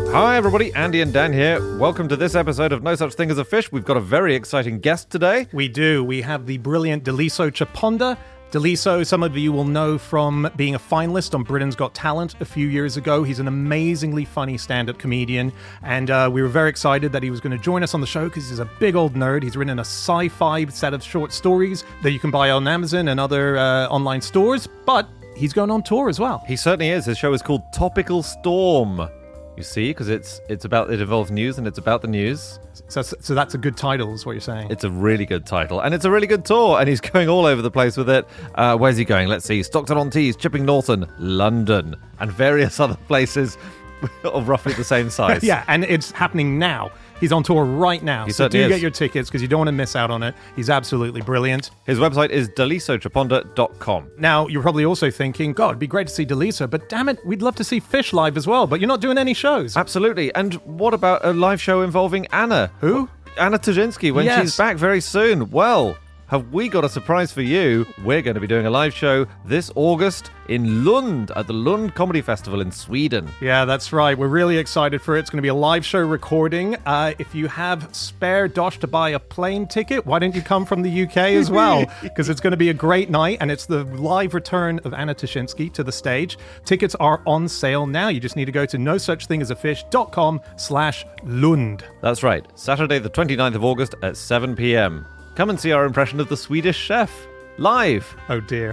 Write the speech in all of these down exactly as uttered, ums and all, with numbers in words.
Hi everybody, Andy and Dan here. Welcome to this episode of No Such Thing as a Fish. We've got a very exciting guest today. We do. We have the brilliant Daliso Chaponda. Daliso, some of you will know from being a finalist on Britain's Got Talent a few years ago. He's an amazingly funny stand-up comedian, and uh, we were very excited that he was going to join us on the show because he's a big old nerd. He's written a sci-fi set of short stories that you can buy on Amazon and other uh, online stores, but he's going on tour as well. He certainly is. His show is called Topical Storm. You see, because it's it's about it involves news and it's about the news. So, so that's a good title, is what you're saying. It's a really good title, and it's a really good tour, and he's going all over the place with it. Uh, where's he going? Let's see: Stockton-on-Tees, Chipping Norton, London, and various other places of roughly the same size. Yeah, and it's happening now. He's on tour right now. He so do is. get your tickets because you don't want to miss out on it. He's absolutely brilliant. His website is daliso chaponda dot com. Now, you're probably also thinking, God, it'd be great to see Daliso, but damn it, we'd love to see Fish live as well, but you're not doing any shows. Absolutely. And what about a live show involving Anna? Who? Anna Ptaszynski, when Yes. she's back very soon. Well, have we got a surprise for you? We're going to be doing a live show this August in Lund at the Lund Comedy Festival in Sweden. Yeah, that's right. We're really excited for it. It's going to be a live show recording. Uh, if you have spare dosh to buy a plane ticket, why don't you come from the U K as well? Because it's going to be a great night, and it's the live return of Anna Ptaszynski to the stage. Tickets are on sale now. You just need to go to no such thing as a fish dot com slash Lund. That's right. Saturday the twenty-ninth of August at seven p.m. Come and see our impression of the Swedish chef live. Oh, dear.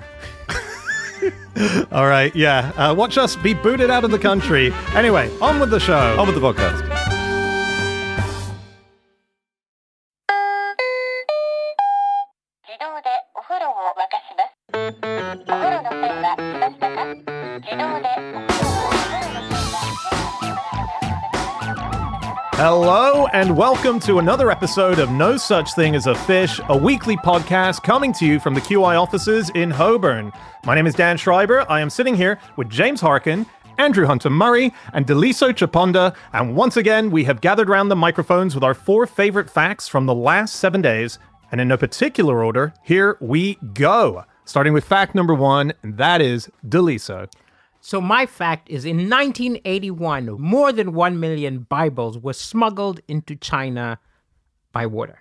All right, yeah. Uh, watch us be booted out of the country. Anyway, on with the show. On with the podcast. Hello and welcome to another episode of No Such Thing as a Fish, a weekly podcast coming to you from the Q I offices in Holborn. My name is Dan Schreiber. I am sitting here with James Harkin, Andrew Hunter-Murray, and Daliso Chaponda, and once again we have gathered around the microphones with our four favorite facts from the last seven days, and in no particular order, here we go. Starting with fact number one, and that is Daliso. So my fact is in nineteen eighty-one, more than one million Bibles were smuggled into China by water.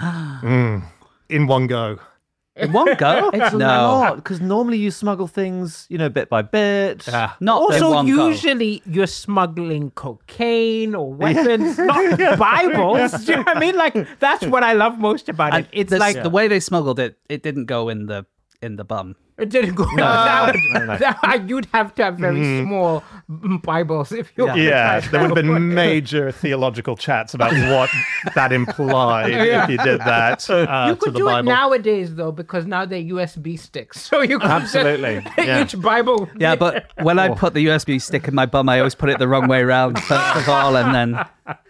mm, in one go. In one go? It's no. not, because normally you smuggle things, you know, bit by bit. Yeah. Not in Also, one usually go. you're smuggling cocaine or weapons, not Bibles. Do you know what I mean? Like, that's what I love most about And it. It's the, like the way they smuggled it, it didn't go in the in the bum. it didn't go. that would, that- you'd have to have very Mm-hmm. small Bibles if you. Yeah, there would have been major theological chats about what that implied if you did that uh, You to could the do Bible. it nowadays, though, because now they're U S B sticks. So you could Absolutely, yeah. each Bible. Yeah, but when I put the U S B stick in my bum, I always put it the wrong way around first of all, and then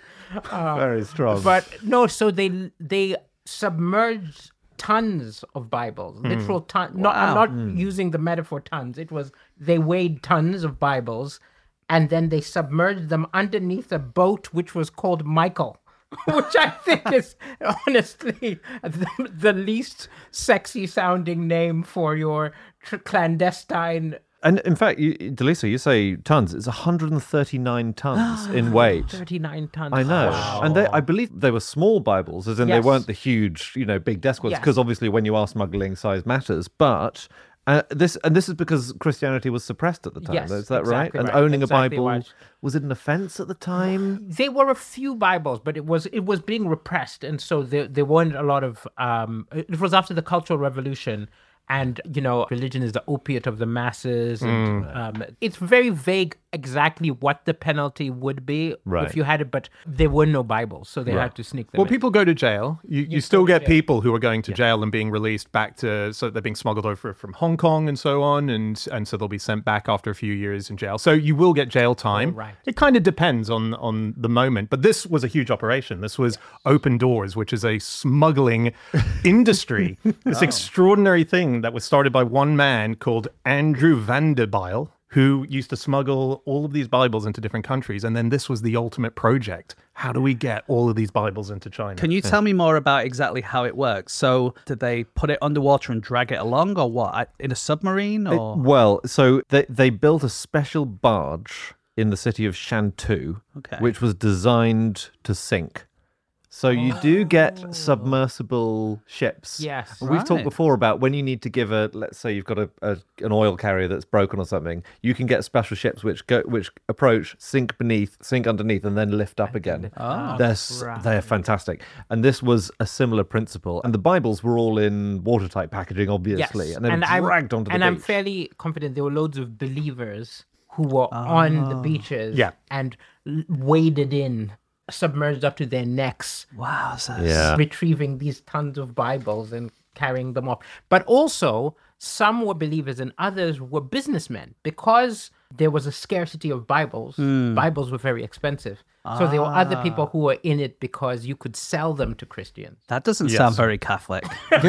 Very strong. But no, so they they submerged tons of Bibles, literal tons. No, I'm Wow. not using the metaphor tons. It was they weighed tons of Bibles, and then they submerged them underneath a boat which was called Michael. Which I think is honestly the, the least sexy sounding name for your tr- clandestine. And in fact, you, Daliso, you say tons. It's one hundred thirty-nine tons in weight. thirty-nine tons. I know. Wow. And they, I believe they were small Bibles, as in Yes. they weren't the huge, you know, big desk ones, Yes. because obviously when you are smuggling, size matters. But uh, this, and this is because Christianity was suppressed at the time. Yes, is that right? exactly And right. owning Exactly a Bible, right. was it an offense at the time? There were a few Bibles, but it was it was being repressed, and so there there weren't a lot of. Um, it was after the Cultural Revolution, and you know, religion is the opiate of the masses, and um, it's very vague exactly what the penalty would be Right. if you had it, but there were no Bibles, so they had to sneak them. Well, in. people go to jail. You, you, still still get jail. people who are going to jail and being released back to, so they're being smuggled over from Hong Kong and so on, and and so they'll be sent back after a few years in jail. So you will get jail time. Oh, right. It kind of depends on on the moment, but this was a huge operation. This was Open Doors, which is a smuggling industry. This extraordinary thing that was started by one man called Andrew Vanderbilt, who used to smuggle all of these Bibles into different countries. And then this was the ultimate project. How do we get all of these Bibles into China? can you tell me more about exactly how it works? So did they put it underwater and drag it along, or what? In a submarine, or Well, so they, they built a special barge in the city of Shantou, Okay. which was designed to sink. So you do get submersible ships. Yes. And we've talked Right. before about when you need to give a, let's say you've got a, a an oil carrier that's broken or something, you can get special ships which go which approach, sink beneath, sink underneath, and then lift up again. Oh. They're s- right. they're fantastic. And this was a similar principle. And the Bibles were all in watertight packaging, obviously, Yes. and they were I'm- dragged onto the and beach. I'm fairly confident there were loads of believers who were on the beaches Yeah. and l- waded in, submerged up to their necks, Wow. So Yeah. retrieving these tons of Bibles and carrying them off. But also, some were believers and others were businessmen because there was a scarcity of Bibles. Bibles were very expensive. So there were other people who were in it because you could sell them to Christians. That doesn't Yes. sound very Catholic.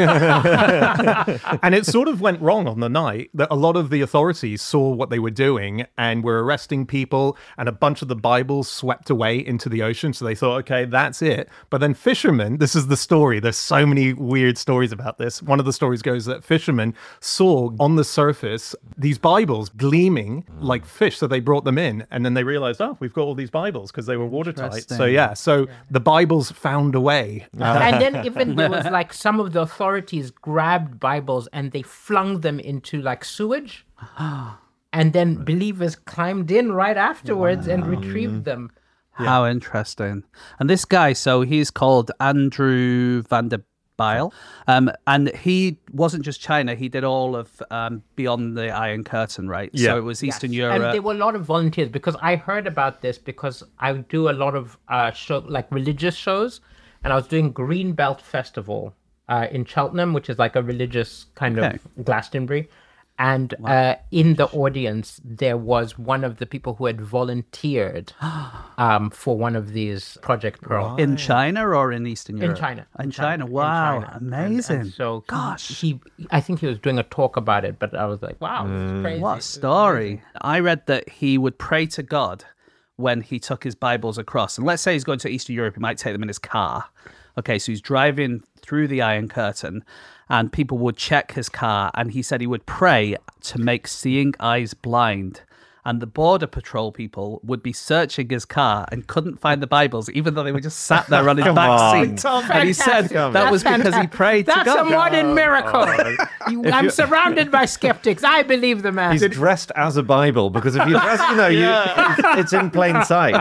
And it sort of went wrong on the night that a lot of the authorities saw what they were doing and were arresting people, and a bunch of the Bibles swept away into the ocean. So they thought, okay, that's it. But then fishermen, this is the story. There's so many weird stories about this. One of the stories goes that fishermen saw on the surface these Bibles gleaming like fish. So they brought them in, and then they realized, oh, we've got all these Bibles because they were watertight. So Interesting. yeah, so the Bibles found a way. Uh, And then even there was like some of the authorities grabbed Bibles and they flung them into like sewage. And then believers climbed in right afterwards and retrieved them. How interesting. And this guy, so he's called Andrew van der Bijl. Um, and he wasn't just China, he did all of um, Beyond the Iron Curtain, right? Yeah. So it was Eastern Yes. Europe. And there were a lot of volunteers because I heard about this because I do a lot of uh, show, like religious shows. And I was doing Greenbelt Festival uh, in Cheltenham, which is like a religious kind Okay. of Glastonbury. And uh, in the audience, there was one of the people who had volunteered um, for one of these Project Pearl. in China or in Eastern Europe? In China. In China. Wow. In China. And- Amazing. and so, he- Gosh. he, I think he was doing a talk about it, but I was like, wow, this is crazy. What a story. I read that he would pray to God when he took his Bibles across. And let's say he's going to Eastern Europe, he might take them in his car. Okay, so he's driving through the Iron Curtain and people would check his car. And he said he would pray to make seeing eyes blind. And the Border Patrol people would be searching his car and couldn't find the Bibles, even though they were just sat there on his Come back on. seat. And he said Fantastic. that was That's because he fantastic. prayed That's to God. a modern miracle. You- I'm you- surrounded by skeptics. I believe the man. He's dressed as a Bible because if you dress, you know, you, it's in plain sight.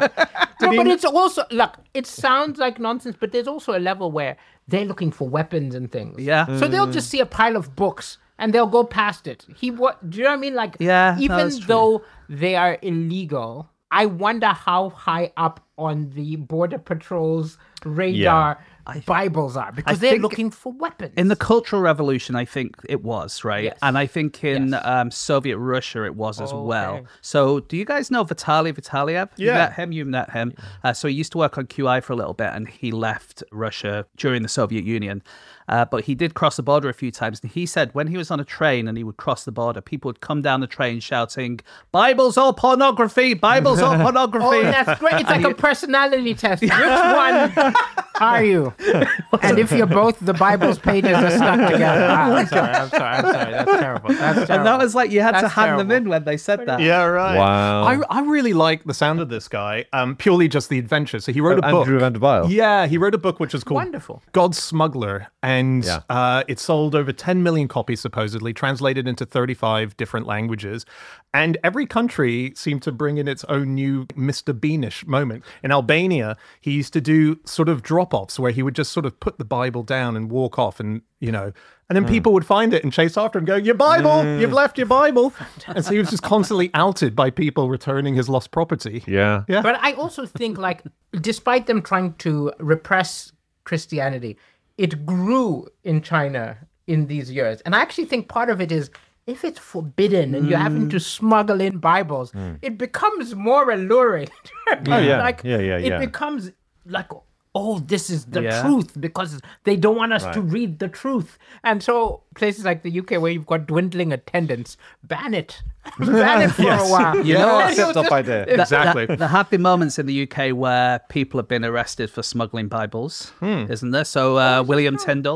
No, but it's also look. It sounds like nonsense, but there's also a level where they're looking for weapons and things. Yeah. So they'll just see a pile of books and they'll go past it. He what? Do you know what I mean? Like, Yeah, no, even that's true. though they are illegal, I wonder how high up on the Border Patrol's radar Bibles are because they're think looking for weapons. In the Cultural Revolution, I think it was, right? Yes. And I think in Yes. um, Soviet Russia, it was as well. Okay. So do you guys know Vitaly Vitaliev? You Yeah. met him, you met him. Uh, so he used to work on Q I for a little bit and he left Russia during the Soviet Union. Uh, but he did cross the border a few times. And he said when he was on a train and he would cross the border, people would come down the train shouting, Bibles or pornography, Bibles or pornography. Oh, that's great. It's like a personality test. Which one are you? And if you're both, the Bible's pages are stuck together. Ah, I'm sorry, I'm sorry, I'm sorry. That's terrible. That's terrible. And that was like, you had to That's hand them terrible. in when they said that. Yeah, right. Wow. I, I really like the sound of this guy, um, purely just the adventure. So he wrote a book. Andrew van der Bijl. Yeah, he wrote a book which is called Wonderful. God's Smuggler, and Yeah. uh, it sold over ten million copies, supposedly, translated into thirty-five different languages. And every country seemed to bring in its own new Mister Beanish moment. In Albania, he used to do sort of drop-offs where he would just sort of put the Bible down and walk off and, you know, and then people would find it and chase after him going, your Bible, you've left your Bible. And so he was just constantly outed by people returning his lost property. Yeah. Yeah. But I also think, like, despite them trying to repress Christianity, it grew in China in these years. And I actually think part of it is if it's forbidden and you're having to smuggle in Bibles, it becomes more alluring. Oh, yeah. Like, Yeah, yeah, it yeah. becomes like, oh, this is the Yeah. truth because they don't want us to Right. read the truth. And so places like the U K where you've got dwindling attendance, ban it. ban it for a while. You know, And Set you'll up just- idea. Th- Exactly. th- there have been moments in the U K where people have been arrested for smuggling Bibles, isn't there? So uh, William Tyndall,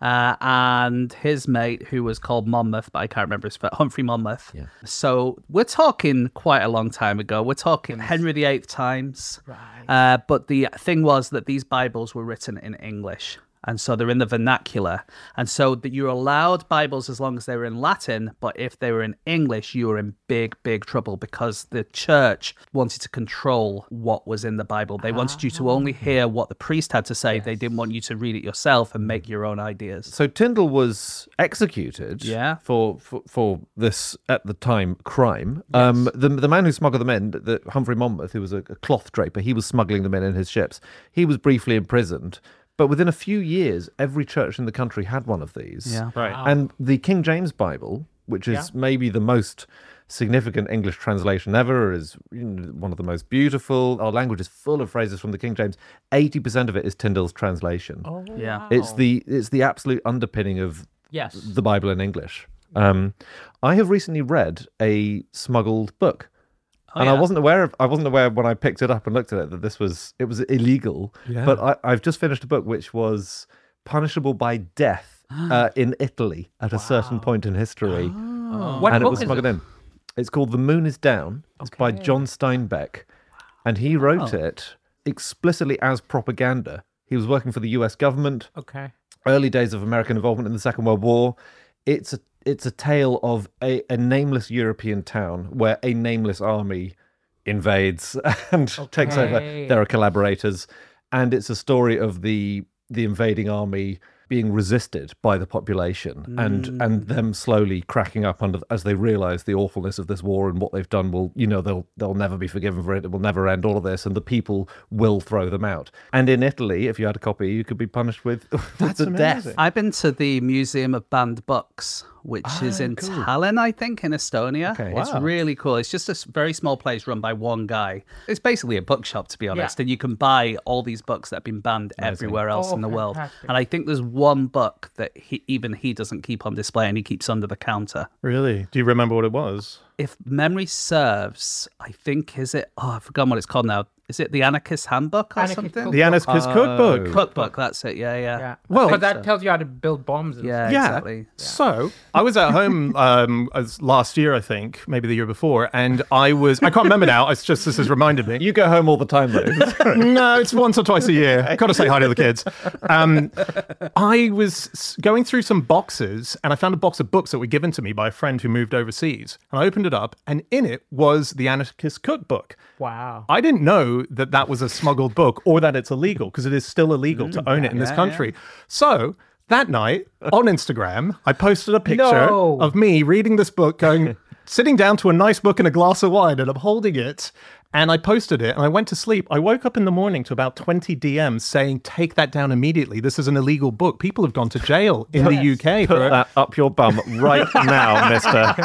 Uh, and his mate, who was called Monmouth, but I can't remember his first, Humphrey Monmouth. Yeah. So we're talking quite a long time ago. We're talking Henry the Eighth times. Right. Uh, but the thing was that these Bibles were written in English. And so they're in the vernacular. And so that you're allowed Bibles as long as they were in Latin, but if they were in English, you were in big, big trouble because the church wanted to control what was in the Bible. They wanted you to only hear what the priest had to say. Yes. They didn't want you to read it yourself and make your own ideas. So Tyndall was executed yeah. for, for for this, at the time, crime. Yes. Um, the, the man who smuggled them in, the, Humphrey Monmouth, who was a, a cloth draper, he was smuggling them in in his ships. He was briefly imprisoned. But within a few years, every church in the country had one of these. Yeah. Right. Wow. And the King James Bible, which is Yeah. maybe the most significant English translation ever, is you know, one of the most beautiful. Our language is full of phrases from the King James. eighty percent of it is Tyndall's translation. Oh, Yeah. wow. It's the it's the absolute underpinning of yes. the Bible in English. Um, I have recently read a smuggled book. Oh, and yeah. I wasn't aware of. I wasn't aware when I picked it up and looked at it that this was it was illegal. Yeah. But I, I've just finished a book which was punishable by death uh, in Italy at a certain point in history, Oh. What and it book was is smuggled it? in. It's called The Moon Is Down. It's by Okay. John Steinbeck, and he wrote Oh. it explicitly as propaganda. He was working for the U S government. Okay. Early days of American involvement in the Second World War. It's a it's a tale of a, a nameless European town where a nameless army invades and takes over. Okay. There are collaborators, and it's a story of the the invading army being resisted by the population and and them slowly cracking up under as they realize the awfulness of this war and what they've done will you know they'll they'll never be forgiven for it. It will never end, all of this, and the people will throw them out. And in Italy, if you had a copy, you could be punished with, with the death. amazing. I've been to the Museum of Banned Books, which is in Tallinn, I think, in Estonia. Okay. It's Wow. really cool. It's just a s- very small place run by one guy. It's basically a bookshop, to be honest, Yeah. and you can buy all these books that have been banned everywhere else Oh, in the world. fantastic. And I think there's one book that he, even he doesn't keep on display, and he keeps under the counter. Really? Do you remember what it was? If memory serves, I think, is it, oh, I've forgotten what it's called now. Is it the Anarchist Handbook or Anarchist something? Cookbook. The Anarchist Cookbook. Cookbook, that's it, yeah, yeah. Yeah. Well- because that tells you how to build bombs. And Yeah, Yeah. exactly. So I was at home um, as last year, I think, maybe the year before, and I was, I can't remember now, it's just, this has reminded me. You go home all the time, though. No, it's once or twice a year. I've got to say hi to the kids. Um, I was s- going through some boxes and I found a box of books that were given to me by a friend who moved overseas. And I opened it up and in it was the Anarchist Cookbook. Wow. I didn't know that that was a smuggled book or that it's illegal because it is still illegal to own it in this yeah, country. So that night on Instagram, I posted a picture No. of me reading this book, going, sitting down to a nice book and a glass of wine, and I'm holding it. And I posted it and I went to sleep. I woke up in the morning to about twenty D Ms saying, take that down immediately. This is an illegal book. People have gone to jail in the U K Put for it. that up your bum right now, mister.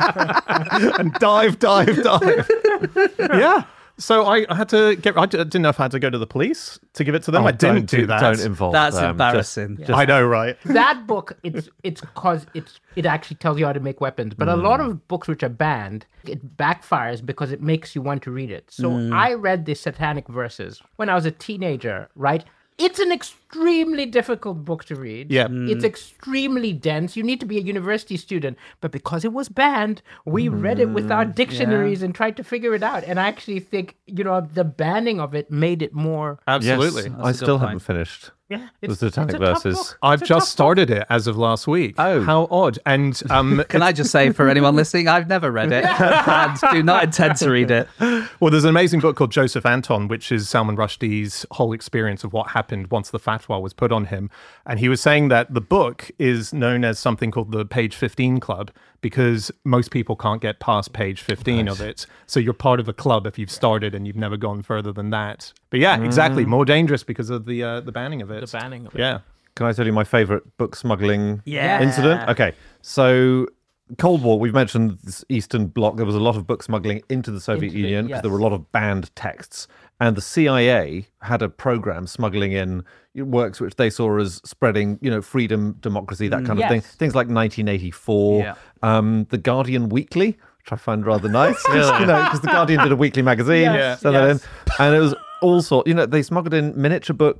And dive, dive, dive. Yeah. So I, I had to get, I d- didn't know if I had to go to the police to give it to them. Oh, I didn't don't do that. Don't involve That's them. embarrassing. Just- I know, right? That book, it's it's cause it's it actually tells you how to make weapons. But a lot of books which are banned, it backfires because it makes you want to read it. So I read the Satanic Verses when I was a teenager, right? It's an extremely difficult book to read. Yeah. It's extremely dense. You need to be a university student. But because it was banned, we read it with our dictionaries and tried to figure it out. And I actually think, you know, the banning of it made it more. Absolutely. Yes, That's I a good still point. haven't finished. Yeah. The Satanic it's a tough Verses. book. I've It's a tough just started it as of last week. Oh. How odd. And um, Can I just say for anyone listening, I've never read it and do not intend to read it. well, there's an amazing book called Joseph Anton, which is Salman Rushdie's whole experience of what happened once the fatwa was put on him. And he was saying that the book is known as something called the Page fifteen Club because most people can't get past page fifteen of it. So you're part of a club if you've started and you've never gone further than that. But yeah, exactly. More dangerous because of the uh, the banning of it. The banning of it. Yeah. Can I tell you my favourite book smuggling Yeah. incident? Okay, so Cold War, we've mentioned this Eastern Bloc. There was a lot of book smuggling into the Soviet Into the- Union because yes. there were a lot of banned texts. And the C I A had a program smuggling in works which they saw as spreading, you know, freedom, democracy, that kind of thing. Yes. Things like nineteen eighty-four, Yeah. um, The Guardian Weekly, which I find rather nice, you know, because The Guardian did a weekly magazine. Yes, Send that in. yes. And it was all sorts, you know, they smuggled in miniature books,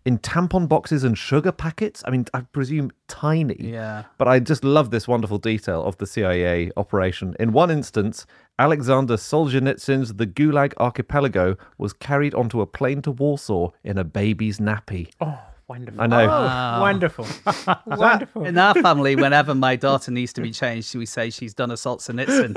in tampon boxes and sugar packets. I mean, I presume tiny. Yeah. But I just love this wonderful detail of the C I A operation. In one instance, Alexander Solzhenitsyn's The Gulag Archipelago was carried onto a plane to Warsaw in a baby's nappy. Oh, wonderful. I know. Oh, wonderful. Wonderful. In our family, whenever my daughter needs to be changed, we say she's done a Solzhenitsyn.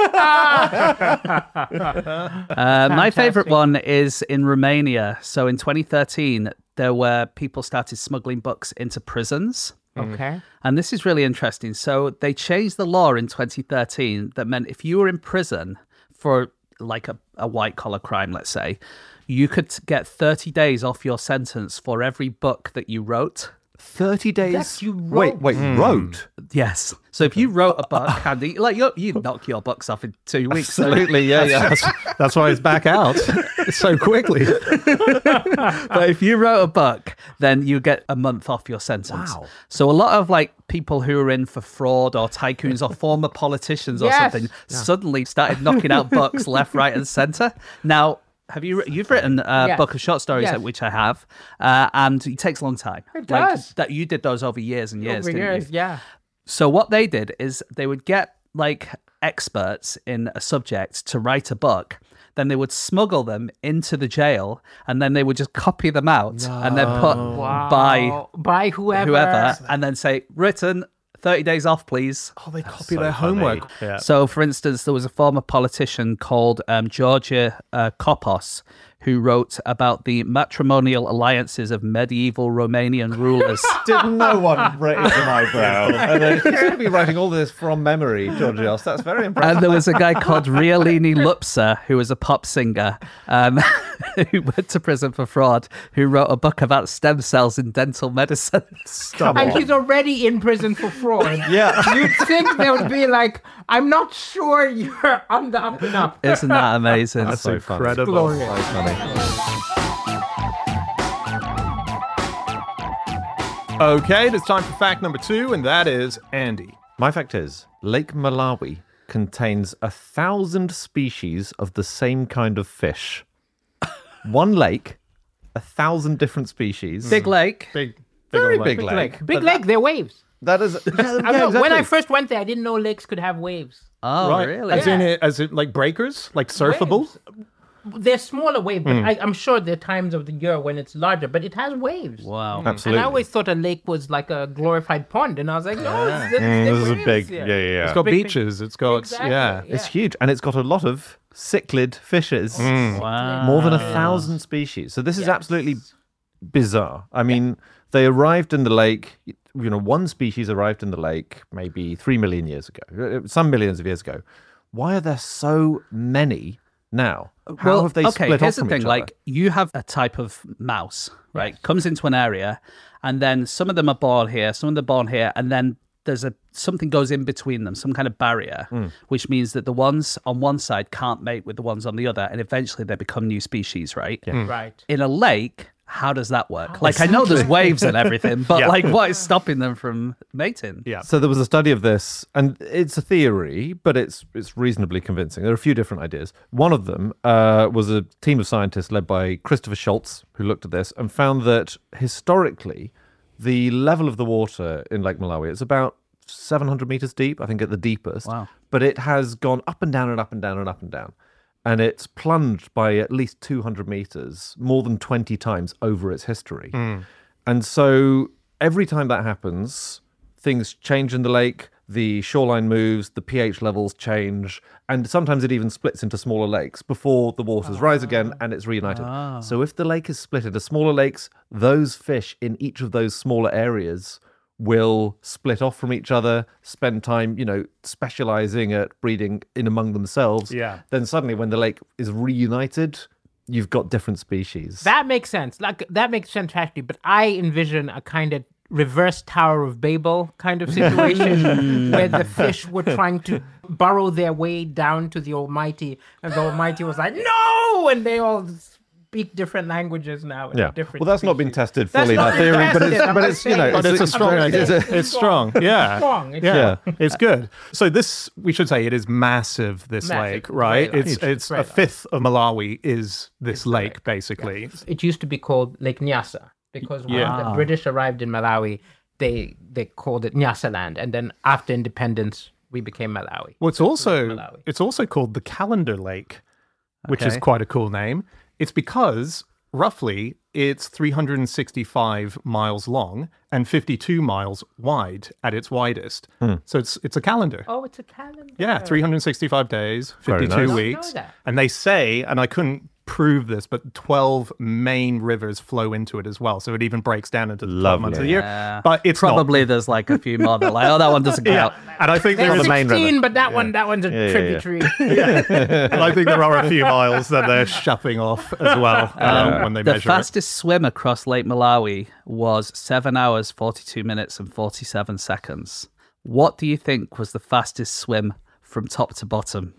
uh, my favorite one is in Romania. So in twenty thirteen, there were people started smuggling books into prisons. Okay. And this is really interesting. So they changed the law in twenty thirteen that meant if you were in prison for like a, a white collar crime, let's say, you could get thirty days off your sentence for every book that you wrote. thirty days. That's you Wait, wrote. wait, wrote? Yes. So if you wrote a book, Andy, like you, you knock your books off in two weeks. Absolutely, yeah, yeah. That's, that's why it's back out so quickly. But if you wrote a book, then you get a month off your sentence. Wow. So a lot of like people who are in for fraud or tycoons or former politicians or Yes. something suddenly started knocking out books left, right, and center. Now, have you you've written a Yes. book of short stories, Yes. which I have, uh, and it takes a long time. It Like, does. that you did those over years and years. Over didn't years, you? yeah. So what they did is they would get like experts in a subject to write a book. Then they would smuggle them into the jail, and then they would just copy them out and then put by by whoever. whoever, and then say written thirty days off, please. Oh, they copy so their funny. homework. Yeah. So, for instance, there was a former politician called um, Georgia uh, Kopos who wrote about the matrimonial alliances of medieval Romanian rulers. Did no one raise an eyebrow? And then he's going to be writing all this from memory, Georgios. That's very impressive. And there was a guy called Rialini Lupsa, who was a pop singer, um, who went to prison for fraud, who wrote a book about stem cells in dental medicine. Stop And it. he's already in prison for fraud. Yeah. You'd think they would be like, I'm not sure you're on the up and up. Isn't that amazing? That's so funny. incredible. Glorious. So funny. Okay, it's time for fact number two, and that is Andy. My fact is, Lake Malawi contains a thousand species of the same kind of fish. One lake, a thousand different species. Big lake. Big, big Very old big lake. lake. Like, big lake, they're waves. That is. Yeah, I yeah, know, when I exactly. first went there, I didn't know lakes could have waves. Oh, Right. really? As in, Yeah. it, as in, like breakers, like surfable. Waves. They're smaller waves, but I, I'm sure there are times of the year when it's larger, but it has waves. Wow. Absolutely. And I always thought a lake was like a glorified pond, and I was like, no, it's, it's, Mm, they're this is a waves big. here. Yeah, yeah, yeah. It's got Big, big- beaches. It's got Exactly, yeah. yeah. It's huge, and it's got a lot of cichlid fishes. Wow. More than a thousand species. So this is absolutely bizarre. I mean, they arrived in the lake. You know, one species arrived in the lake maybe three million years ago, uh, some millions of years ago. Why are there so many now? How well, have they okay, split here's off from the thing. each other? Like, you have a type of mouse, right? Comes into an area, and then some of them are born here, some of them are born here, and then there's a something goes in between them, some kind of barrier, Hmm. which means that the ones on one side can't mate with the ones on the other, and eventually they become new species, right? Right. In a lake, how does that work? Like, I know there's waves and everything, but Yeah. like, what is stopping them from mating? Yeah. So there was a study of this, and it's a theory, but it's it's reasonably convincing. There are a few different ideas. One of them uh, was a team of scientists led by Christopher Schultz, who looked at this and found that historically, the level of the water in Lake Malawi is about seven hundred meters deep, I think at the deepest. Wow. But it has gone up and down and up and down and up and down. And it's plunged by at least two hundred meters, more than twenty times over its history. And so every time that happens, things change in the lake, the shoreline moves, the pH levels change, and sometimes it even splits into smaller lakes before the waters rise again and it's reunited. So if the lake is split into smaller lakes, those fish in each of those smaller areas will split off from each other, spend time, you know, specializing at breeding in among themselves. Yeah. Then suddenly when the lake is reunited, you've got different species. That makes sense. Like that makes sense actually, but I envision a kind of reverse Tower of Babel kind of situation where the fish were trying to burrow their way down to the Almighty, and the Almighty was like, "No!" and they all speak different languages now. in Yeah. different Well, that's not been species. tested That's fully in not that been theory, but tested, it's, I'm but just it's, you know, saying. But it's a strong. it's a- It's strong. Yeah. Strong. It's Yeah. Yeah. It's good. So this, we should say, it is massive. This Massive. lake, right? Very It's large. it's Very a large. fifth of Malawi is this lake, basically. It used to be called Lake Nyasa because Yeah. when the British arrived in Malawi, they they called it Nyasaland, and then after independence, we became Malawi. Well, it's also Malawi. it's also called the Calendar Lake, which is Okay. quite a cool name. It's because roughly it's three hundred sixty-five miles long and fifty-two miles wide at its widest. So it's it's a calendar. Oh, it's a calendar. Yeah, three hundred sixty-five days, Very fifty-two nice. weeks. I know that. And they say, and I couldn't prove this, but twelve main rivers flow into it as well. So it even breaks down into the twelve Lovely. months of the year. Yeah. But it's not. Probably there's like a few more that are like, oh, that one doesn't count. And I think There's there's the main river. sixteen, but that one, that one's a Yeah, yeah, yeah. tributary. and I think there are a few miles that they're shuffling off as well um, when they The measure fastest swim across Lake Malawi was seven hours, forty-two minutes, and forty-seven seconds. What do you think was the fastest swim from top to bottom?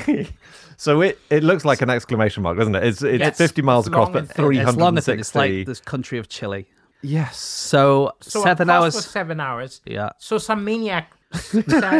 So it, it looks like an exclamation mark, doesn't it? It's it's Yes, fifty miles it's across, long but and thick. three It's hundred long and as it. It's like sixty. this country of Chile. Yes. So, So seven across hours. was seven hours. Yeah. So some maniac. sat-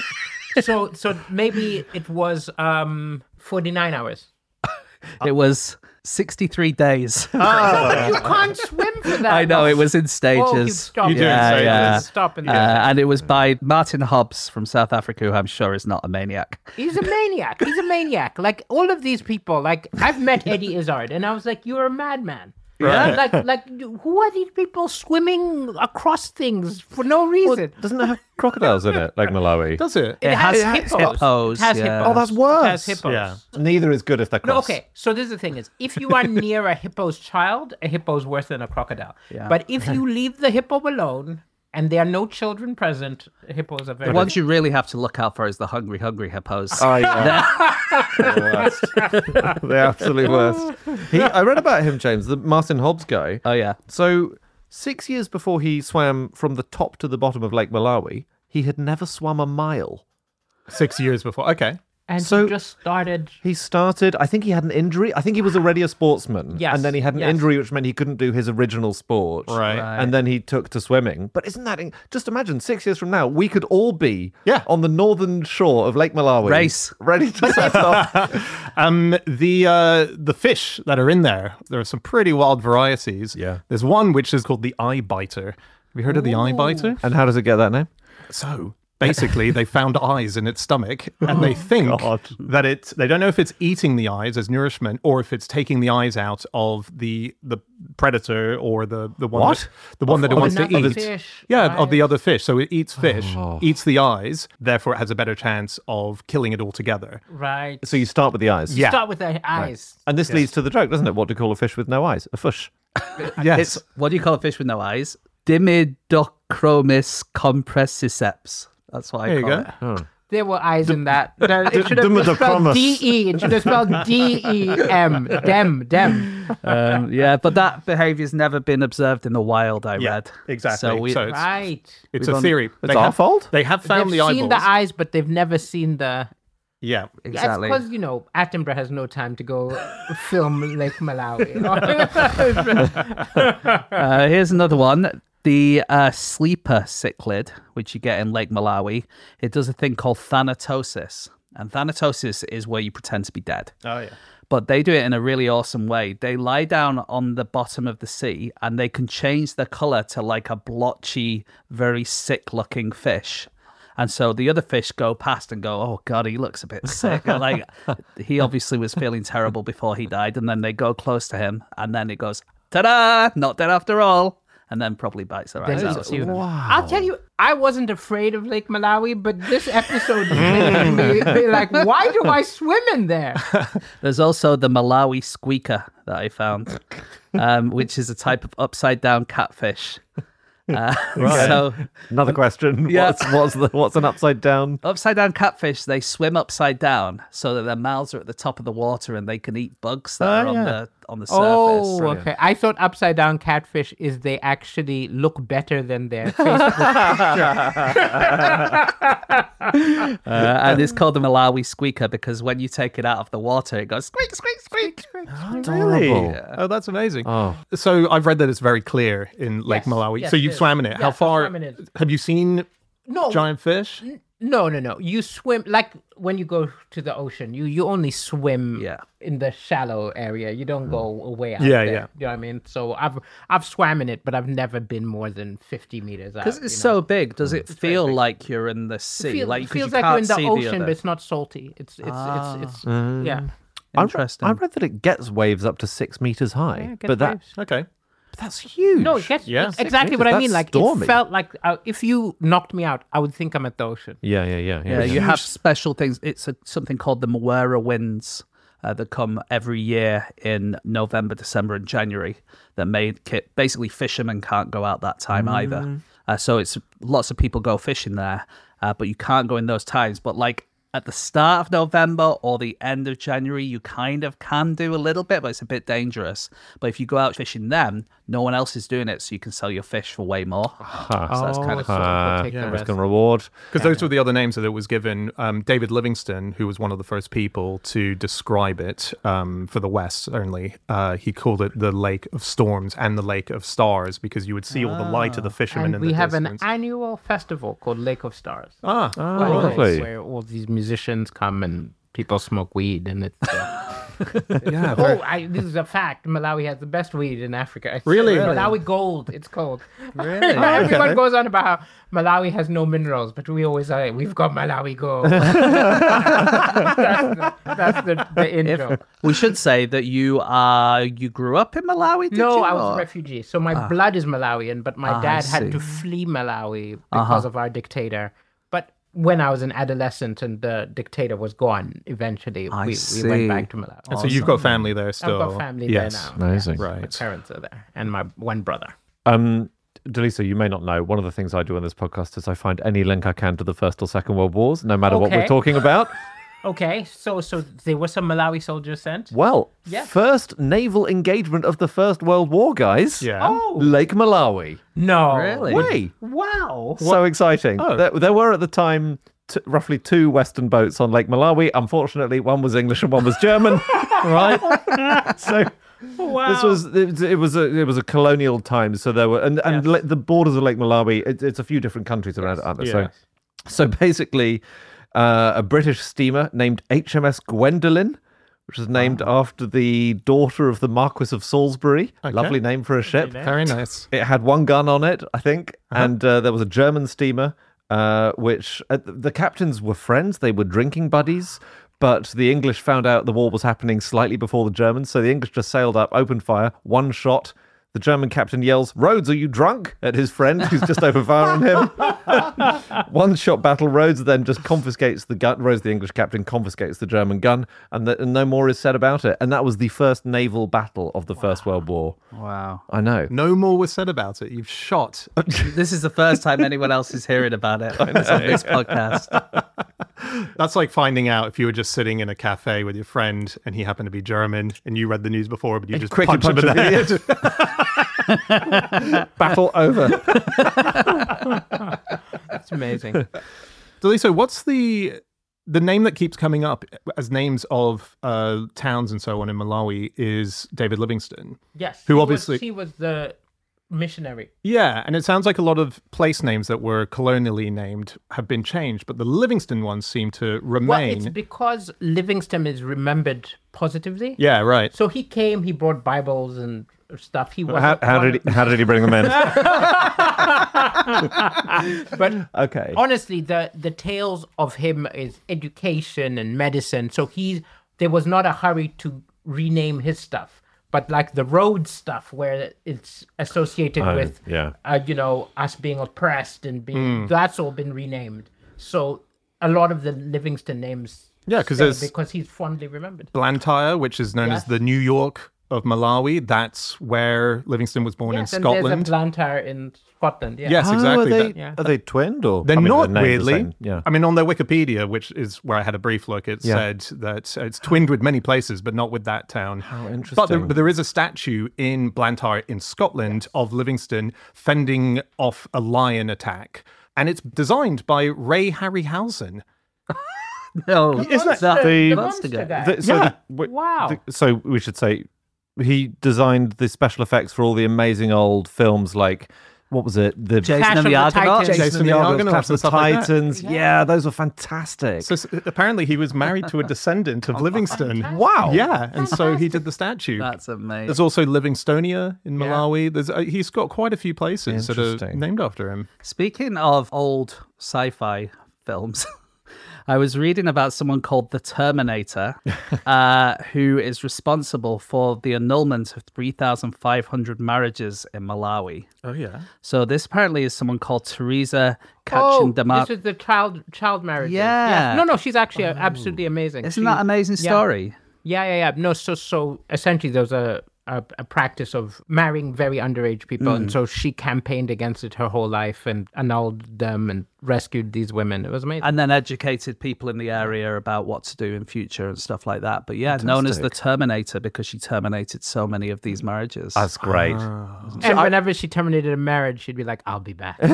so so maybe it was um forty-nine hours. It was sixty-three days. You can't swim for that. I know, long. it was in stages. Oh, you stop. You do in yeah, stages. yeah. Stop in Uh, there. and it was by Martin Hobbs from South Africa, who I'm sure is not a maniac. He's a maniac. He's a maniac. Like all of these people. Like I've met Eddie Izzard, and I was like, "You're a madman." Right. Like, like, who are these people swimming across things for no reason? Doesn't it have crocodiles in it, like Malawi? Does it? It, It has, has hippos. hippos, It has yeah. hippos. Oh, that's worse. It has hippos. Yeah. Neither is good if they're No, cross. okay. So this is the thing: is if you are near a hippo's child, a hippo's worse than a crocodile. Yeah. But if you leave the hippo alone and there are no children present, hippos are very. The ones you really have to look out for is the hungry, hungry hippos. Oh, yeah. the worst. The absolute worst. He, I read about him, James, the Martin Hobbs guy. Oh, yeah. So, six years before he swam from the top to the bottom of Lake Malawi, he had never swum a mile. Six years before. Okay. and so- he just started. He started, I think he had an injury. I think he was already a sportsman. Yes, And then he had an yes. injury, which meant he couldn't do his original sport. Right. Right. And then he took to swimming. But isn't that, in- just imagine, six years from now, we could all be Yeah. on the northern shore of Lake Malawi. Race. Ready to set off. Um, the uh, the fish that are in there, there are some pretty wild varieties. Yeah. There's one which is called the eye biter. Have you heard of the eye biter? And how does it get that name? So basically, they found eyes in its stomach, and they think God. that it. They don't know if it's eating the eyes as nourishment, or if it's taking the eyes out of the the predator or the the one What? that, the one that it Of wants to another eat. fish, Yeah, of the right. other fish. So it eats fish, Oh. eats the eyes. Therefore, it has a better chance of killing it altogether. Right. So you start with the eyes. Yeah. Start with the eyes. And this leads to the joke, doesn't it? What do you call a fish with no eyes? A fish. Yes. It's, what do you call a fish with no eyes? Dimidochromis compressiceps. That's what I There you call go. it. There were eyes in that. No, it should have Dimmadocromus. spelled D E. It should have spelled D E M. Dem. Dem. Um, yeah, but that behavior's never been observed in the wild, I Yeah, read. exactly. So we, So it's- Right. It's We've a on- theory. It's They our have, fault? They have found They've the eyeballs. seen the eyes, but they've never seen the. Yeah. exactly. That's because, you know, Attenborough has no time to go film Lake Malawi. Uh, here's another one. The uh, sleeper cichlid, which you get in Lake Malawi, it does a thing called thanatosis. And thanatosis is where you pretend to be dead. Oh, yeah. But they do it in a really awesome way. They lie down on the bottom of the sea and they can change the color to like a blotchy, very sick looking fish. And so the other fish go past and go, oh, God, he looks a bit sick. Like, he obviously was feeling terrible before he died. And then they go close to him and then it goes, ta-da, not dead after all. And then probably bites their eyes Then out. eats you. I'll tell you, I wasn't afraid of Lake Malawi, but this episode is making me be like, why do I swim in there? There's also the Malawi squeaker that I found, um, which is a type of upside down catfish. Uh, So Another question. Yeah. What's, what's, the, what's an upside down? upside down catfish, they swim upside down so that their mouths are at the top of the water and they can eat bugs that Oh, are on yeah. the on the surface. Oh, okay. I thought upside down catfish is they actually look better than their Facebook picture. Uh, and it's called the Malawi squeaker because when you take it out of the water, it goes squeak, squeak, squeak. Adorable. Oh, that's amazing. Oh. So I've read that it's very clear in Lake Yes, Malawi. yes, so it you've is. swam in it. How Yes, I far? swam in it. Have you seen No. giant fish? No, no, no. You swim like when you go to the ocean. You you only swim Yeah. in the shallow area. You don't go way out Yeah, there. yeah. You know what I mean? So I've I've swam in it, but I've never been more than fifty meters out. Because it's you know? so big, does it feel big. like you're in the sea? Feel- like 'cause feels you like can't you're in the see ocean, other. but it's not salty. It's it's Ah. it's it's yeah. I re- Interesting. I read that it gets waves up to six meters high, Yeah, it gets but that waves. Okay. but that's huge. No, it gets Yeah. it's Six exactly meters, what I that's mean. Like stormy. it felt like uh, if you knocked me out, I would think I'm at the ocean. Yeah, yeah, yeah, Yeah, you have special things. It's a, something called the Moira winds uh, that come every year in November, December, and January that make it basically fishermen can't go out that time either. Uh, so it's lots of people go fishing there, uh, but you can't go in those times. But like at the start of November or the end of January, you kind of can do a little bit, but it's a bit dangerous. But if you go out fishing then, no one else is doing it, so you can sell your fish for way more. So that's kind of so cool. we'll take yeah. the risk rest. and reward. Because those were the other names that it was given. Um, David Livingstone, who was one of the first people to describe it um, for the West only, uh, he called it the Lake of Storms and the Lake of Stars because you would see all the light of the fishermen And in we the have distance. an annual festival called Lake of Stars. ah, Oh, Like, lovely. where all these musicians come and people smoke weed and it's. Uh, yeah. oh, I, this is a fact. Malawi has the best weed in Africa. It's Really? Malawi Gold. It's called. Really? Everyone Okay. goes on about how Malawi has no minerals, but we always say we've got Malawi Gold. that's the, that's the, the intro. We should say that you are you grew up in Malawi. Did No, you, I was or- a refugee. So my blood is Malawian, but my Ah, I dad see. had to flee Malawi because of our dictator. But when I was an adolescent and the dictator was gone, eventually I we, we see. went back to Malawi. And so you've got family there still. I've got family yes. there now. Amazing. Yeah. My Right. parents are there, and my one brother. Um, Delisa, you may not know, one of the things I do on this podcast is I find any link I can to the First or Second World Wars, no matter what we're Okay. talking about. Okay, so so there were some Malawi soldiers sent. Well, Yeah. first naval engagement of the First World War, guys. Yeah. Oh Lake Malawi. no! Really? Way. Wow! So exciting. Oh. There, there were at the time t- roughly two Western boats on Lake Malawi. Unfortunately, one was English and one was German. Right? So Wow! this was it, it was a it was a colonial time. So there were and and Yes. le- the borders of Lake Malawi. It, it's a few different countries around it, aren't there? Yeah. So so basically, uh, a British steamer named H M S Gwendolyn, which was named after the daughter of the Marquis of Salisbury. Okay. Lovely name for a ship. Very nice. It had one gun on it, I think, Uh-huh. and uh, there was a German steamer, uh, which uh, the captains were friends. They were drinking buddies, but the English found out the war was happening slightly before the Germans, so the English just sailed up, opened fire, one shot. The German captain yells, "Rhodes, are you drunk?" at his friend who's just overfiring him. One shot battle. Rhodes then just confiscates the gun. Rhodes, the English captain, confiscates the German gun, and, the, and no more is said about it. And that was the first naval battle of the First World War. Wow. I know. No more was said about it. You've shot. This is the first time anyone else is hearing about it on this podcast. That's like finding out if you were just sitting in a cafe with your friend and he happened to be German and you read the news before, but you just quickly punch him in punch the him, head. Battle over. That's amazing. Delisa, what's the the name that keeps coming up as names of uh, towns and so on in Malawi is David Livingstone. Yes. Who he was- obviously- he was the missionary. Yeah, and it sounds like a lot of place names that were colonially named have been changed, but the Livingston ones seem to Well, remain. it's because Livingstone is remembered positively. Yeah, right. So he came, he brought Bibles and stuff. He was How, how did he, how did he bring them in? But Okay. honestly, the the tales of him is education and medicine. So he there was not a hurry to rename his stuff. But like the road stuff, where it's associated Oh, with, yeah. uh, you know, us being oppressed and being, that's all been renamed. So a lot of the Livingston names, Yeah, 'cause stay there's- because he's fondly remembered. Blantyre, which is known Yes. as the New York of Malawi, that's where Livingston was born Yes, in and Scotland. there's a Blantyre in Scotland. Yeah. Yes, Oh, exactly. Are they, That- Yeah. are they twinned or They're I mean, not named the weirdly. same, Yeah. I mean, on their Wikipedia, which is where I had a brief look, it Yeah. said that it's twinned with many places, but not with that town. How interesting. But there, but there is a statue in Blantyre in Scotland of Livingston fending off a lion attack, and it's designed by Ray Harryhausen. No, Isn't that that the- monster guy? guy. The- so, Yeah. the- w- Wow. the- so we should say he designed the special effects for all the amazing old films like what was it? The Jason Clash and of the the Argonauts. Titans. Jason and the Argonauts Argonauts, Clash and of the stuff like that. Titans. Yeah, those were fantastic. So s- apparently he was married to a descendant of Livingston. Wow. Yeah, and so he did the statue. That's amazing. There's also Livingstonia in Yeah. Malawi. There's uh, he's got quite a few places that are Interesting. named after him. Speaking of old sci-fi films, I was reading about someone called the Terminator, uh, who is responsible for the annulment of three thousand five hundred marriages in Malawi. Oh yeah. So this apparently is someone called Teresa Oh, Kachin this is the child child marriage. Yeah. No, no, she's actually uh, absolutely amazing. Isn't She- that an amazing yeah. story? Yeah, yeah, yeah. No, so so essentially, there was a, a, a practice of marrying very underage people, Mm. and so she campaigned against it her whole life and annulled them and rescued these women. It was amazing. And then educated people in the area about what to do in future and stuff like that. But yeah, known as the Terminator because she terminated so many of these marriages. That's great. and whenever she terminated a marriage, she'd be like, "I'll be back."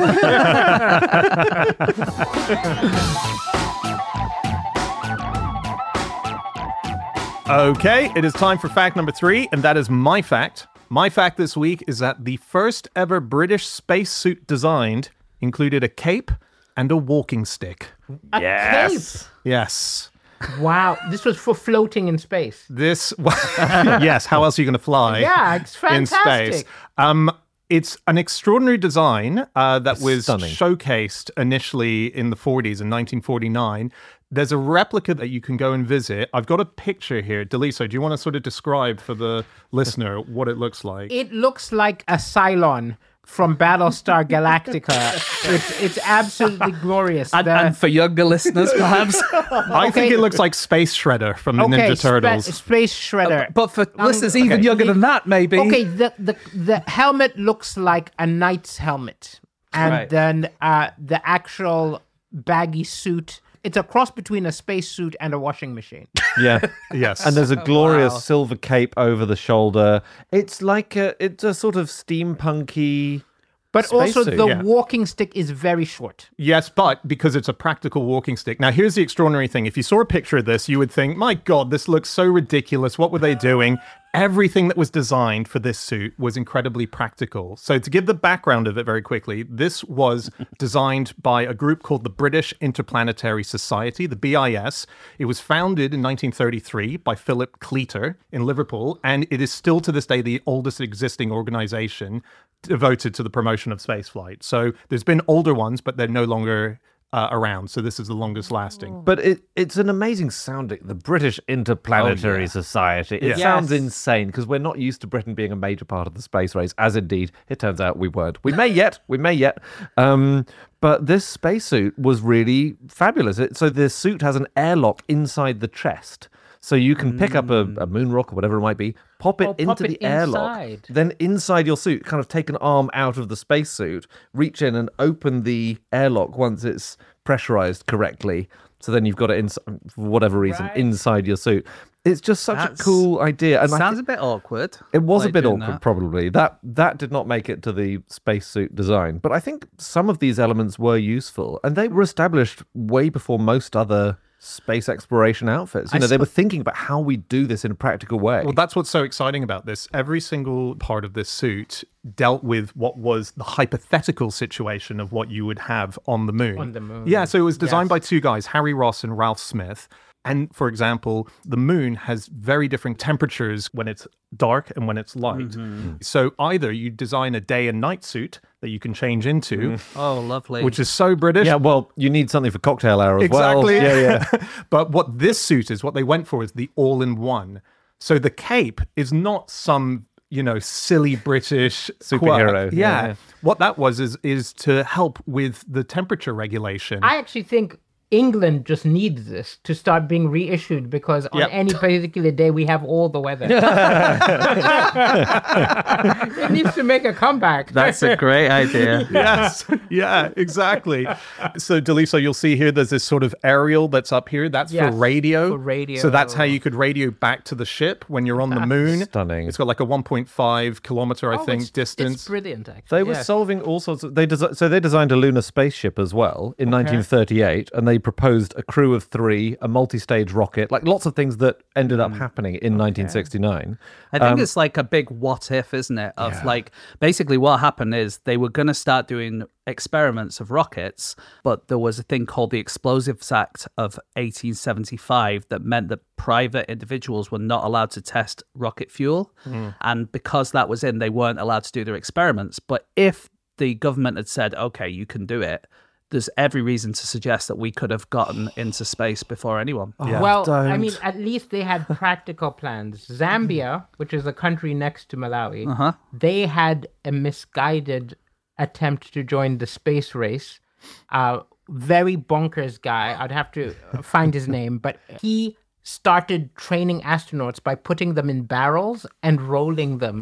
Okay, it is time for fact number three, and that is my fact. My fact this week is that the first ever British spacesuit designed included a cape and a walking stick. A Yes. Yes. cape. Wow, this was for floating in space. This, yes, how else are you going to fly Yeah, it's in space? fantastic. Um, it's an extraordinary design uh, that was Stunning. showcased initially in the forties, in nineteen forty-nine. There's a replica that you can go and visit. I've got a picture here. Deliso, do you want to sort of describe for the listener what it looks like? It looks like a Cylon from Battlestar Galactica. it's it's absolutely glorious. and, The- and for younger listeners, perhaps. I think okay. it looks like Space Shredder from the okay, Ninja spe- Turtles. Space Shredder. But for listeners even okay. younger than that, maybe. Okay, the, the the helmet looks like a knight's helmet, and Right. then uh, the actual baggy suit. It's a cross between a spacesuit and a washing machine. Yeah. Yes. And there's a glorious Wow. silver cape over the shoulder. It's like a, it's a sort of steampunky. But also, Spacesuit, the yeah. walking stick is very short. Yes, but because it's a practical walking stick. Now, here's the extraordinary thing. If you saw a picture of this, you would think, my God, this looks so ridiculous. What were they doing? Everything that was designed for this suit was incredibly practical. So to give the background of it very quickly, this was designed by a group called the British Interplanetary Society, the B I S. It was founded in nineteen thirty-three by Philip Cleater in Liverpool, and it is still to this day the oldest existing organization devoted to the promotion of spaceflight. So there's been older ones, but they're no longer uh, around. So this is the longest lasting. But it, it's an amazing sounding, the British Interplanetary Oh, yeah. Society. It Yes. sounds Yes. insane because we're not used to Britain being a major part of the space race, as indeed it turns out we weren't. We may yet, we may yet. Um, but this spacesuit was really fabulous. It, so the suit has an airlock inside the chest. So you can pick up a, a moon rock or whatever it might be, pop it Oh, into pop the it airlock, inside. then inside your suit, kind of take an arm out of the spacesuit, reach in and open the airlock once it's pressurized correctly. So then you've got it in, for whatever reason, Right. inside your suit. It's just such That's- a cool idea. And I Sounds thi- a bit awkward. it was a like bit doing awkward, that. probably. That that did not make it to the spacesuit design. But I think some of these elements were useful, and they were established way before most other space exploration outfits. You I know, they sp- were thinking about how we do this in a practical way. Well, that's what's so exciting about this. Every single part of this suit dealt with what was the hypothetical situation of what you would have on the moon. On the moon. Yeah, so it was designed Yes. by two guys, Harry Ross and Ralph Smith. And for example, the moon has very different temperatures when it's dark and when it's light. So either you design a day and night suit that you can change into, Oh, lovely. which is so British. yeah, well, you need something for cocktail hour as well. Exactly. Yeah, yeah. But what this suit is, what they went for is the all-in-one. So the cape is not some, you know, silly British Superhero. quirk. Yeah, Yeah. yeah. What that was is is to help with the temperature regulation. I actually think England just needs this to start being reissued because on Yep. any particular day we have all the weather. It needs to make a comeback. That's a great idea. Yes. Yeah, exactly. So, Deliso, you'll see here there's this sort of aerial that's up here. That's Yes, for radio. for radio. So that's how you could radio back to the ship when you're on the moon. Stunning. It's got like a one point five kilometer, I Oh, think, it's, distance. It's brilliant, actually. They were Yes. solving all sorts of. They desi- so they designed a lunar spaceship as well in nineteen thirty-eight, and they they proposed a crew of three, a multi-stage rocket, like lots of things that ended up happening in nineteen sixty-nine. I think Um, it's like a big what if, isn't it? Of Yeah. like, basically what happened is they were going to start doing experiments of rockets, but there was a thing called the Explosives Act of eighteen seventy-five that meant that private individuals were not allowed to test rocket fuel. And because that was in, they weren't allowed to do their experiments. But if the government had said, okay, you can do it, there's every reason to suggest that we could have gotten into space before anyone. Well, I don't. mean, at least they had practical plans. Zambia, which is a country next to Malawi, Uh-huh. they had a misguided attempt to join the space race. Uh, very bonkers guy. I'd have to find his name, but he started training astronauts by putting them in barrels and rolling them.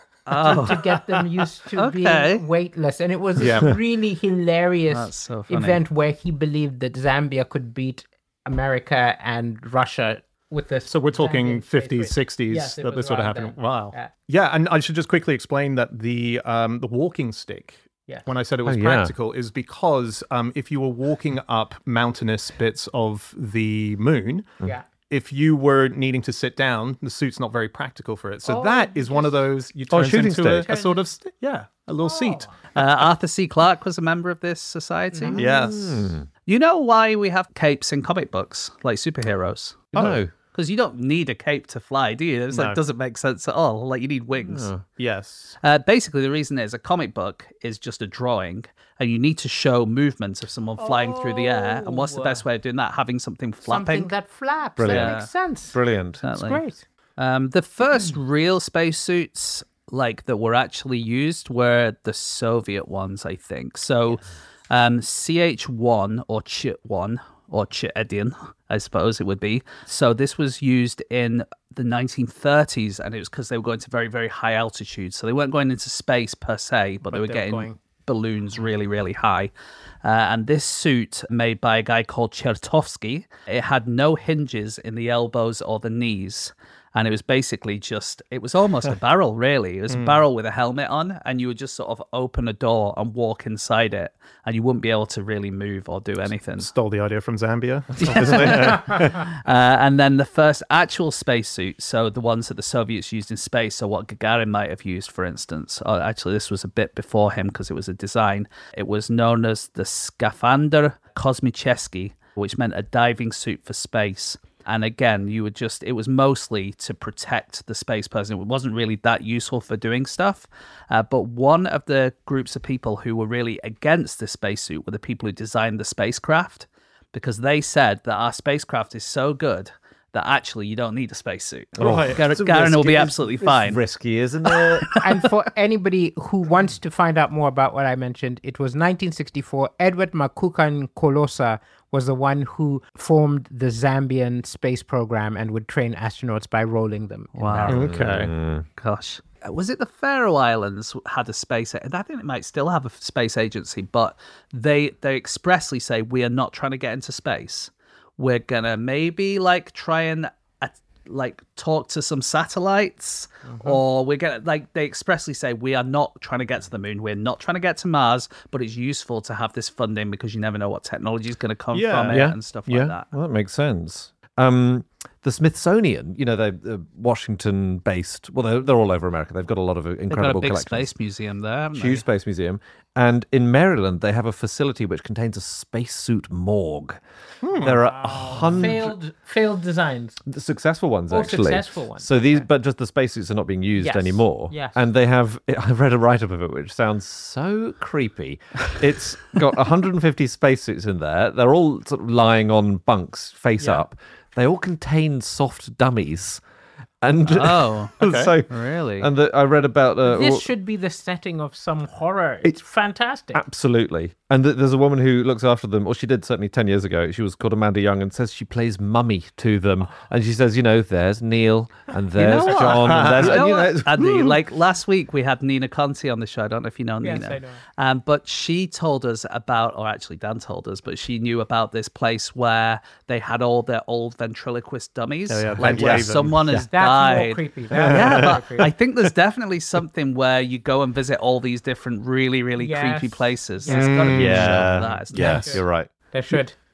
Oh, to get them used to Okay. being weightless. And it was Yeah. this really hilarious That's so funny. event where he believed that Zambia could beat America and Russia with this. So we're talking Zambian space fifties, race. sixties Yes, it that was this would have around happened. then. Wow. Yeah. Yeah, and I should just quickly explain that the um, the walking stick, Yes. when I said it was Oh, yeah. practical, is because um, if you were walking up mountainous bits of the moon, Yeah. if you were needing to sit down, the suit's not very practical for it. So Oh, that you is one of those you Oh, turn shooting into a, stick. a sort of st- yeah, a little seat. uh, Arthur C. Clarke was a member of this society. Yes. You know why we have capes in comic books, like superheroes? No. Because you don't need a cape to fly, do you? It's No. like doesn't make sense at all. Like you need wings. Yes. Uh, basically, the reason is a comic book is just a drawing, and you need to show movement of someone flying through the air. And what's the best way of doing that? Having something flapping. Something that flaps. Brilliant. That makes sense. Brilliant. It's Exactly. great. Um, the first real spacesuits like that were actually used were the Soviet ones, I think. So, um, C H one or Ch one or Ch-Edian, I suppose it would be. So this was used in the nineteen thirties, and it was because they were going to very, very high altitude. So they weren't going into space per se, but, they were they were getting going- balloons really, really high. Uh, and this suit, made by a guy called Chertovsky, it had no hinges in the elbows or the knees. And it was basically just, it was almost a barrel, really. It was a barrel with a helmet on, and you would just sort of open a door and walk inside it, and you wouldn't be able to really move or do anything. Stole the idea from Zambia, obviously. Uh, and then the first actual spacesuit, so the ones that the Soviets used in space, so what Gagarin might have used, for instance. Oh, actually, this was a bit before him because it was a design. It was known as the Skafander Kosmichesky, which meant a diving suit for space. And again, you would just, it was mostly to protect the space person. It wasn't really that useful for doing stuff. Uh, but one of the groups of people who were really against the spacesuit were the people who designed the spacecraft, because they said that our spacecraft is so good that actually you don't need a spacesuit. Right. Gar- It's a Garen will risky- be it's- absolutely it's fine. risky, isn't it? And for anybody who wants to find out more about what I mentioned, it was nineteen sixty-four. Edward Makukan Kolosa was the one who formed the Zambian space program and would train astronauts by rolling them. in Wow. barrels. Okay. Gosh. Uh, Was it the Faroe Islands had a space? I think it might still have a space agency, but they they expressly say we are not trying to get into space. We're gonna maybe like try and uh, like talk to some satellites, or we're gonna like they expressly say we are not trying to get to the moon. We're not trying to get to Mars, but it's useful to have this funding because you never know what technology is going to come Yeah. from it yeah. and stuff yeah. like that. Well, that makes sense. Um, the Smithsonian, you know, they're uh, Washington-based. Well, they're, they're all over America. They've got a lot of uh, They've got a incredible big collections. space museum there, haven't Huge they? space museum. And in Maryland, they have a facility which contains a spacesuit morgue. There are a hundred Failed, failed designs. the successful ones, Oh, actually. successful ones. So these, but just the spacesuits are not being used Yes, anymore. yes. And they have. I read a write-up of it, which sounds so creepy. It's got one hundred fifty spacesuits in there. They're all sort of lying on bunks, face Yeah. up. They all contain soft dummies. And Oh, Okay. so really? and the, I read about uh, This all- should be the setting of some horror. It's fantastic. Absolutely. And th- there's a woman who looks after them, or she did certainly ten years ago. She was called Amanda Young and says she plays mummy to them. And she says, you know, there's Neil and there's what? John and there's, You and, know you know, what, it's- Andy, like last week we had Nina Conti on the show. I don't know if you know Yes, Nina. I know. Um, but she told us about, or actually Dan told us, but she knew about this place where they had all their old ventriloquist dummies. Oh, yeah, like Van where Javen. someone has That's died. more creepy. Yeah, That's more but creepy. I think there's definitely something where you go and visit all these different really, really Yes. creepy places. Yes. There's got to be a show yeah, for that, isn't there? yes, you're right. There should.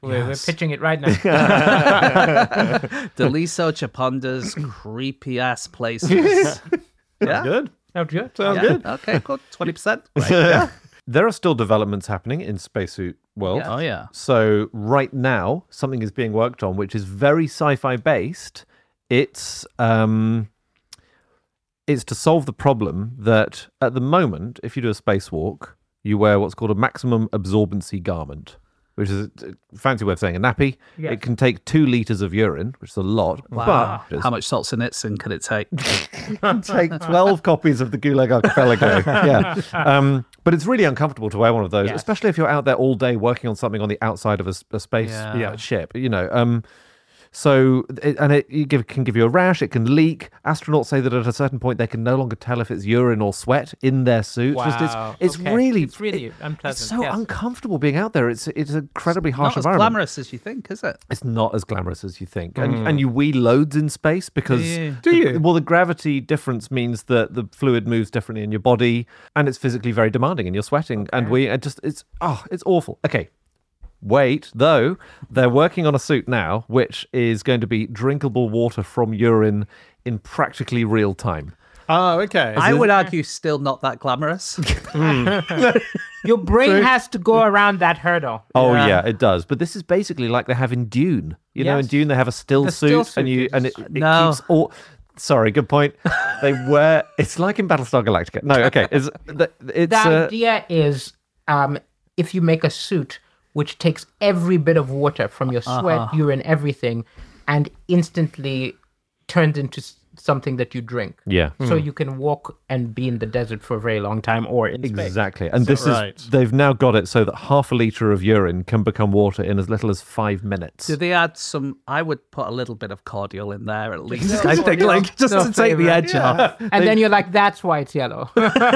We're, Yes. we're pitching it right now. Deliso Chaponda's creepy ass places. Yeah. Good. Sounds good. Sounds Yeah. good. Okay, good. twenty percent. There are still developments happening in spacesuit world. Oh, yeah. So right now, something is being worked on which is very sci-fi based. It's um, it's to solve the problem that at the moment, if you do a spacewalk, you wear what's called a maximum absorbency garment, which is a fancy way of saying a nappy. Yes. It can take two liters of urine, which is a lot. Wow. But How much salts in it and can it take? take twelve copies of the Gulag Archipelago. Yeah. Um, but it's really uncomfortable to wear one of those, Yes. especially if you're out there all day working on something on the outside of a, s- a space Yeah. yeah, ship, you know. Um, so, it, and it you give, can give you a rash, it can leak. Astronauts say that at a certain point they can no longer tell if it's urine or sweat in their suits. Just Wow. It's, it's Okay. really, It's really it- unpleasant, It's so yes. uncomfortable being out there. It's it's an incredibly harsh Not as environment. glamorous as you think, is it? It's not as glamorous as you think. And, and you wee loads in space because... you? Do you? Well, the gravity difference means that the fluid moves differently in your body and it's physically very demanding and you're sweating. And we and just, it's, oh, it's awful. Okay. Wait, though, they're working on a suit now which is going to be drinkable water from urine in practically real time. Oh, okay. I would argue still not that glamorous. Your brain has to go around that hurdle. Oh yeah. it does. But this is basically like they have in Dune. You know, in Yes. Dune they have a still The suit, still suit and you is- and it, it No. keeps all. Sorry, good point. They wear. It's like in Battlestar Galactica. No, okay. It's the- it's The uh, idea is um, if you make a suit which takes every bit of water from your sweat, Uh-huh. urine, everything, and instantly turns into s- something that you drink. yeah. So you can walk and be in the desert for a very long time or in space. Exactly. And this right? is, they've now got it so that half a litre of urine can become water in as little as five minutes. Do they add some? I would put a little bit of cordial in there at least. No I think, cordial, like, just no to take the flavour. edge off. And then you're like, that's why it's yellow.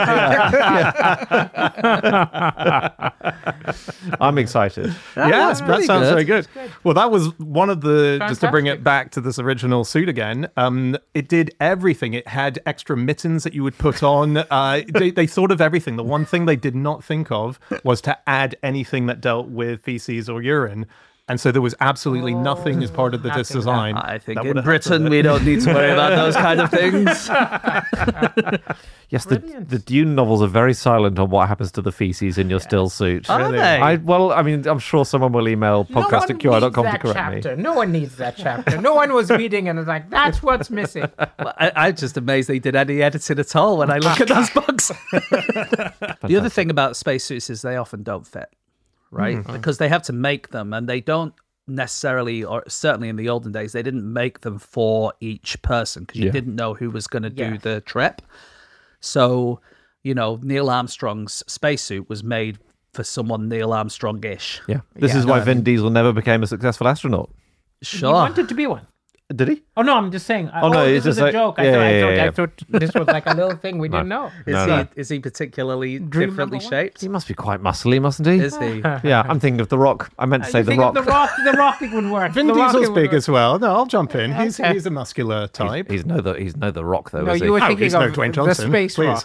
I'm excited. Yeah, that's that pretty sounds good. very good. Well, that was one of the, just to bring it Fantastic. back to this original suit again, um, it did everything. It had extra mittens that you would put on. Uh, they, they thought of everything. The one thing they did not think of was to add anything that dealt with feces or urine. And so there was absolutely nothing as part of the, this nothing. design. I think that in would have helped with Britain it. we don't need to worry about those kind of things. Yes, the, the Dune novels are very silent on what happens to the feces in your still suit. Are they? I, well, I mean, I'm sure someone will email podcast at Q I dot com to that correct chapter. me. No one needs that chapter. No one was reading and was like, that's what's missing. Well, I, I'm just amazed they did any editing at all when I look at those books. The other thing about spacesuits is they often don't fit, right? Because they have to make them, and they don't necessarily, or certainly in the olden days, they didn't make them for each person because you Yeah. didn't know who was going to do Yeah. the trip. So, you know, Neil Armstrong's spacesuit was made for someone Neil Armstrong-ish. Yeah. This Yeah, is no, why I Vin Diesel never became a successful astronaut. He Sure. wanted to be one. Did he? Oh, no, I'm just saying. Uh, Oh, no, this it's is just a like- joke. I, yeah, thought, yeah, I, thought, yeah, I yeah. thought this was like a little thing we didn't know. Is No, he no. is he particularly Dream differently number one? shaped? He must be quite muscly, mustn't he? Is he? Yeah, I'm thinking of The Rock. I meant to say You The think Rock. of the rock, the rock it would work. Vin the Rock, Diesel's it would big work. as well. No, I'll jump in. He's, Okay. he's a muscular type. He's no the he's no The Rock though. No, is you were he? Oh, thinking he's no of Dwayne the Johnson, space please.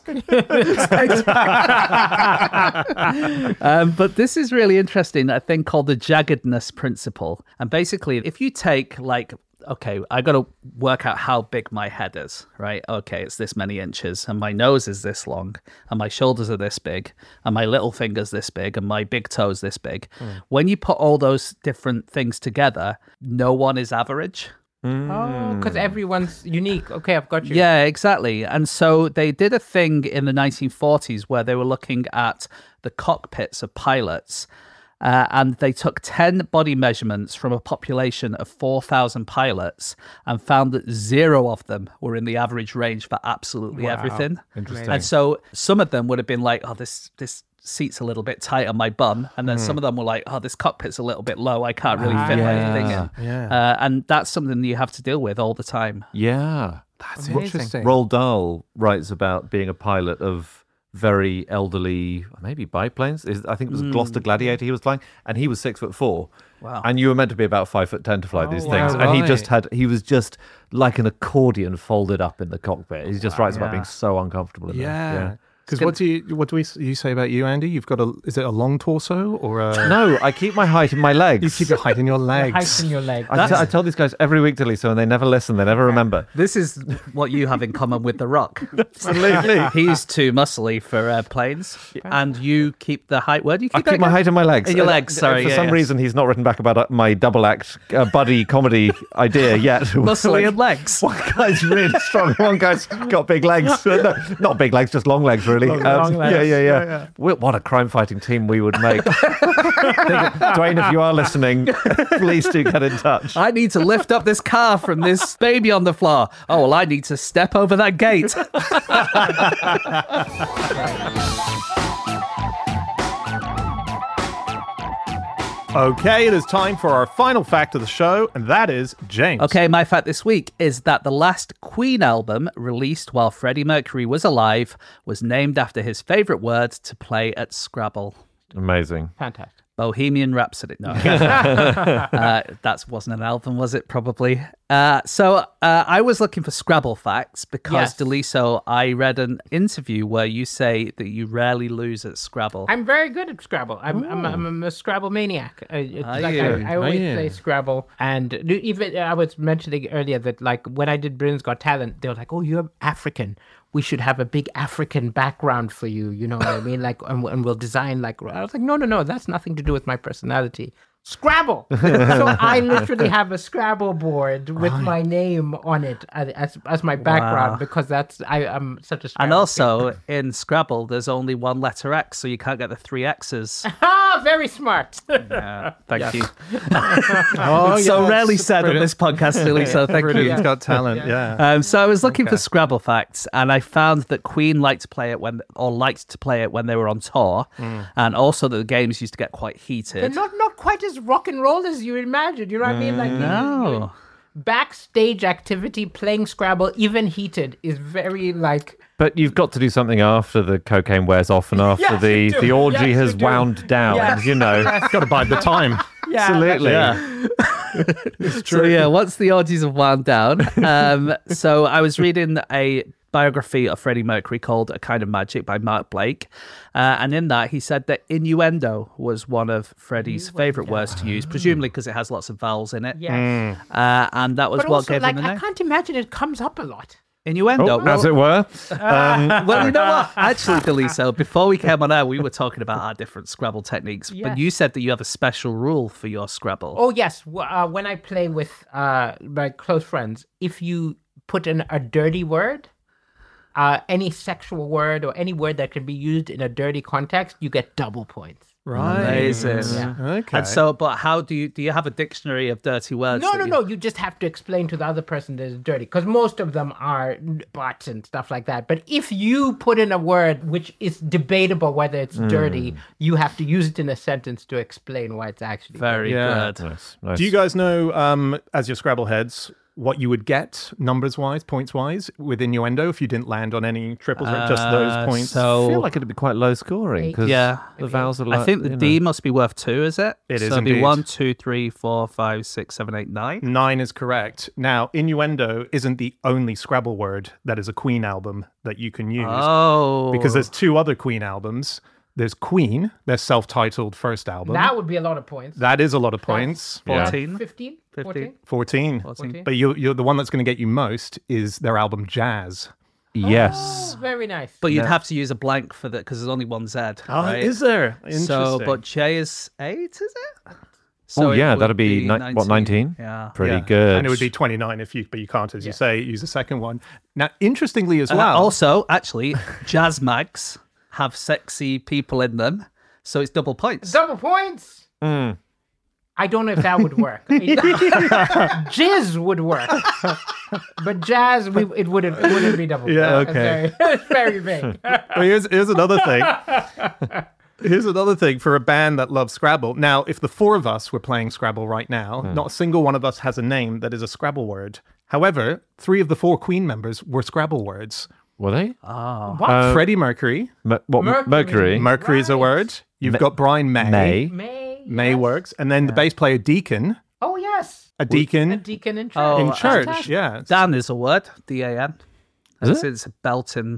rock. Um, but this is really interesting, a thing called the jaggedness principle. And basically, if you take, like, okay, I got to work out how big my head is, right? Okay, it's this many inches, and my nose is this long, and my shoulders are this big, and my little finger's this big, and my big toe's this big. When you put all those different things together, no one is average. Oh, because everyone's unique. Okay, I've got you. Yeah, exactly. And so they did a thing in the nineteen forties where they were looking at the cockpits of pilots, uh, and they took ten body measurements from a population of four thousand pilots and found that zero of them were in the average range for absolutely Wow. everything. Interesting. And so some of them would have been like, oh, this this seat's a little bit tight on my bum. And then some of them were like, oh, this cockpit's a little bit low. I can't really fit my thing in. Yeah. Uh, and that's something you have to deal with all the time. Yeah. That's Amazing. Roald Dahl writes about being a pilot of very elderly, maybe biplanes. Is- I think it was Gloucester Gladiator he was flying, and he was six foot four. Wow. And you were meant to be about five foot ten to fly Oh, these wow. things, and he just Right. had he was just like an accordion folded up in the cockpit. He just writes about Yeah. being so uncomfortable in Yeah. there. Because what do you what do we you say about you, Andy? You've got a is it a long torso or a No, I keep my height in my legs. you keep your height in your legs? Height in your leg. I, t- I tell these guys every week, Delisa, and they never listen. They never remember. This is what you have in common with The Rock. Absolutely. He's too muscly for uh, planes, and you keep the height. Where do you I keep that keep my again? height in my legs. In your Uh, legs, sorry, For yeah, some yeah. reason, he's not written back about uh, my double act uh, buddy comedy idea yet. Muscly Like, and legs. One guy's really strong. One guy's got big legs. Uh, no, not big legs, just long legs, really. Um, long legs. Yeah, yeah, yeah. We- What a crime-fighting team we would make. Dwayne, if you are listening, please do get in touch. I need to lift up this car from this baby on the floor. Oh, well, I need to step over that gate. Okay, it is time for our final fact of the show, and that is James. Okay, my fact this week is that the last Queen album released while Freddie Mercury was alive was named after his favourite word to play at Scrabble. Amazing. Fantastic. Bohemian Rhapsody. No, uh, that wasn't an album, was it? Probably. Uh, so uh, I was looking for Scrabble facts because, Yes. Deliso, I read an interview where you say that you rarely lose at Scrabble. I'm very good at Scrabble. I'm I'm, I'm, I'm a Scrabble maniac. Uh, it's Are like you? I, I always Are you? play Scrabble, and even I was mentioning earlier that like when I did Britain's Got Talent, they were like, "Oh, you're African. We should have a big African background for you." You know what I mean? Like, and, and we'll design like. I was like, "No, no, no. That's nothing to do with my personality." Scrabble. So I literally have a Scrabble board with my name on it as as my background Wow. because that's I am such a Scrabble And also, in Scrabble, there's only one letter X, so you can't get the three X's. ah, very smart. Yeah, thank you. Oh, It's so yes. rarely said on this podcast, really, so thank you. Britain's Got Talent, yeah. Um, so I was looking for Scrabble facts, and I found that Queen liked to play it when, or liked to play it when they were on tour, and also that the games used to get quite They're heated. not not quite as rock and roll as you imagine. You know what I mean? Like you- No. you- backstage activity, playing Scrabble, even heated, is very like. But you've got to do something after the cocaine wears off and after Yes, the, you do. the orgy Yes, has you do. wound down, Yes. you know. Got to bide the time. Yeah, Absolutely. Yeah. So yeah, once the orgies have wound down, um, so I was reading a biography of Freddie Mercury called A Kind of Magic by Mark Blake, uh, and in that he said that innuendo was one of Freddie's favourite words to use, presumably because it has lots of vowels in it, Yes. uh, and that was But what also, gave like, him the I name. can't imagine it comes up a lot. Innuendo. Oh, as it were. Um, Well, you know what? Actually, Deliso, before we came on air, we were talking about our different Scrabble techniques, Yes. but you said that you have a special rule for your Scrabble. Oh yes, w- uh, when I play with uh, my close friends, if you put in a dirty word, uh, any sexual word or any word that can be used in a dirty context, you get double points. Right. Amazing. Yeah. Okay. And so, but how do you do? You have a dictionary of dirty words? No, that no, you- no. You just have to explain to the other person that it's dirty because most of them are butts and stuff like that. But if you put in a word which is debatable whether it's dirty, you have to use it in a sentence to explain why it's actually Very Yeah. good. nice, nice. Do you guys know, um, as your Scrabble heads, what you would get numbers wise, points wise, with innuendo if you didn't land on any triples or just those Uh, points? I So feel like it'd be quite low scoring because Yeah. the vowels are I like, think the you D know. must be worth two, is it? It is so it'd be indeed. one, two, three, four, five, six, seven, eight, nine. Nine is correct. Now, innuendo isn't the only Scrabble word that is a Queen album that you can use Oh, because there's two other Queen albums. There's Queen, their self-titled first album. That would be a lot of points. that is a lot of points. Yeah. fourteen. fifteen? fifteen. fourteen? fourteen. fourteen. But you, you're the one that's going to get you most is their album Jazz. Yes. Oh, very nice. But you'd have to use a blank for that because there's only one Z. right? Oh, is there? Interesting. So, but J is eight, is it? So Oh, it yeah, would that'd be, ni- what, nineteen? Yeah. Pretty Yeah. good. And it would be twenty-nine if you, but you can't, as you Yeah. say, use a second one. Now, interestingly as Uh, well. also, actually, jazz mags have sexy people in them, so it's double points. Double points. Mm. I don't know if that would work. Jizz would work, but jazz, we, it wouldn't. It wouldn't be double. Yeah, points. okay. It's very, it's very big. Well, here's, here's another thing. Here's another thing for a band that loves Scrabble. Now, if the four of us were playing Scrabble right now, not a single one of us has a name that is a Scrabble word. However, three of the four Queen members were Scrabble words. Were they? Oh. What? Freddie Mercury. Me- what, Mercury. Mercury? Mercury is a Right. word. You've Ma- got Brian May. May. May. May yes. works. And then the bass player Deacon. Oh yes. A deacon A deacon in church. Oh, in uh, church. fantastic. Yeah. Dan is a word, D A N. Is It's, it? it's a belting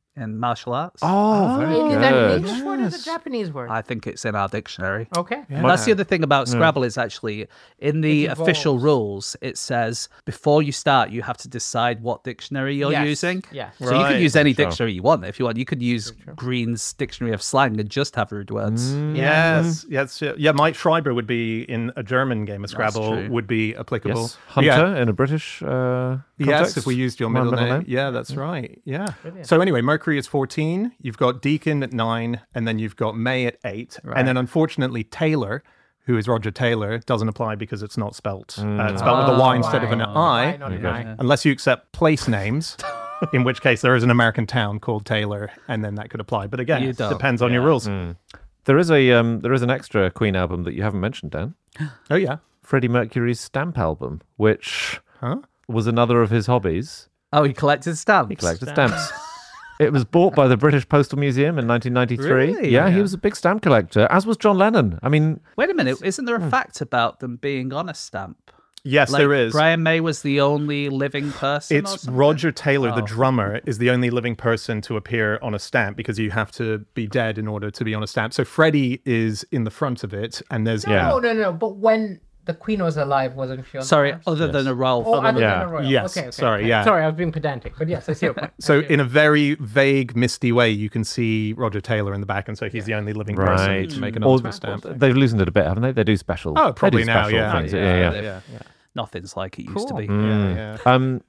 in martial arts. Oh, very Is that an good. English word or is it a Japanese word? I think it's in our dictionary. Okay. That's the other thing about Scrabble is actually in the It official evolves. rules, it says before you start, you have to decide what dictionary you're Yes, using. yes. So you Right. can use any Sure. dictionary you want if you want. You could use Green's Dictionary of Slang and just have rude words. Yes, yes, yeah. yeah. Mike Schreiber would be in a German game of Scrabble true. would be applicable. Yes. Hunter Yeah. in a British uh, Yes, context. if we used your My middle, middle name. name. Yeah, that's right. Yeah. So anyway, Mercury is fourteen. You've got Deacon at nine, and then you've got May at eight, and then unfortunately Taylor, who is Roger Taylor, doesn't apply because it's not spelt. Uh, it's spelled with a Y instead of an Why I, not an I? unless you accept place names. In which case, there is an American town called Taylor, and then that could apply. But again, You it don't. depends on your rules. There is a um, there is an extra Queen album that you haven't mentioned, Dan. Oh yeah. Freddie Mercury's stamp album, which Huh? was another of his hobbies. Oh, he collected stamps. He collected stamps. It was bought by the British Postal Museum in nineteen ninety-three. Really? Yeah, he Yeah. was a big stamp collector, as was John Lennon. I mean, Wait a minute, isn't there a fact about them being on a stamp? Yes, Like, there is. Brian May was the only living person. or It's something? Roger Taylor, the Oh. drummer, is the only living person to appear on a stamp because you have to be dead in order to be on a stamp. So Freddie is in the front of it, and there's Yeah. No, no, no. But when the Queen was alive, wasn't she on the Sorry, stamps? other than a role. Oh, other Yeah. than a royal. Yes, Okay, okay, sorry, okay. yeah. Sorry, I was being pedantic, but yes, I see your point. So I see in a very vague, misty way, you can see Roger Taylor in the back, and so he's the only living right. person to make an Or ultimate stamp. they've loosened it a bit, haven't they? They do special. Oh, they probably do now, special yeah. things. Yeah, yeah, yeah. yeah, yeah. Nothing's like it used to be. Yeah, yeah. Um,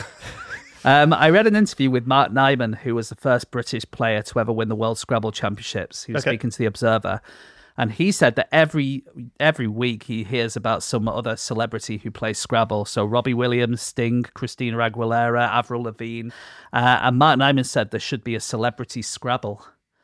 Um, I read an interview with Mark Nyman, who was the first British player to ever win the World Scrabble Championships. He was Okay. speaking to the Observer, and he said that every every week he hears about some other celebrity who plays Scrabble. So Robbie Williams, Sting, Christina Aguilera, Avril Lavigne, uh, and Mark Nyman said there should be a celebrity Scrabble.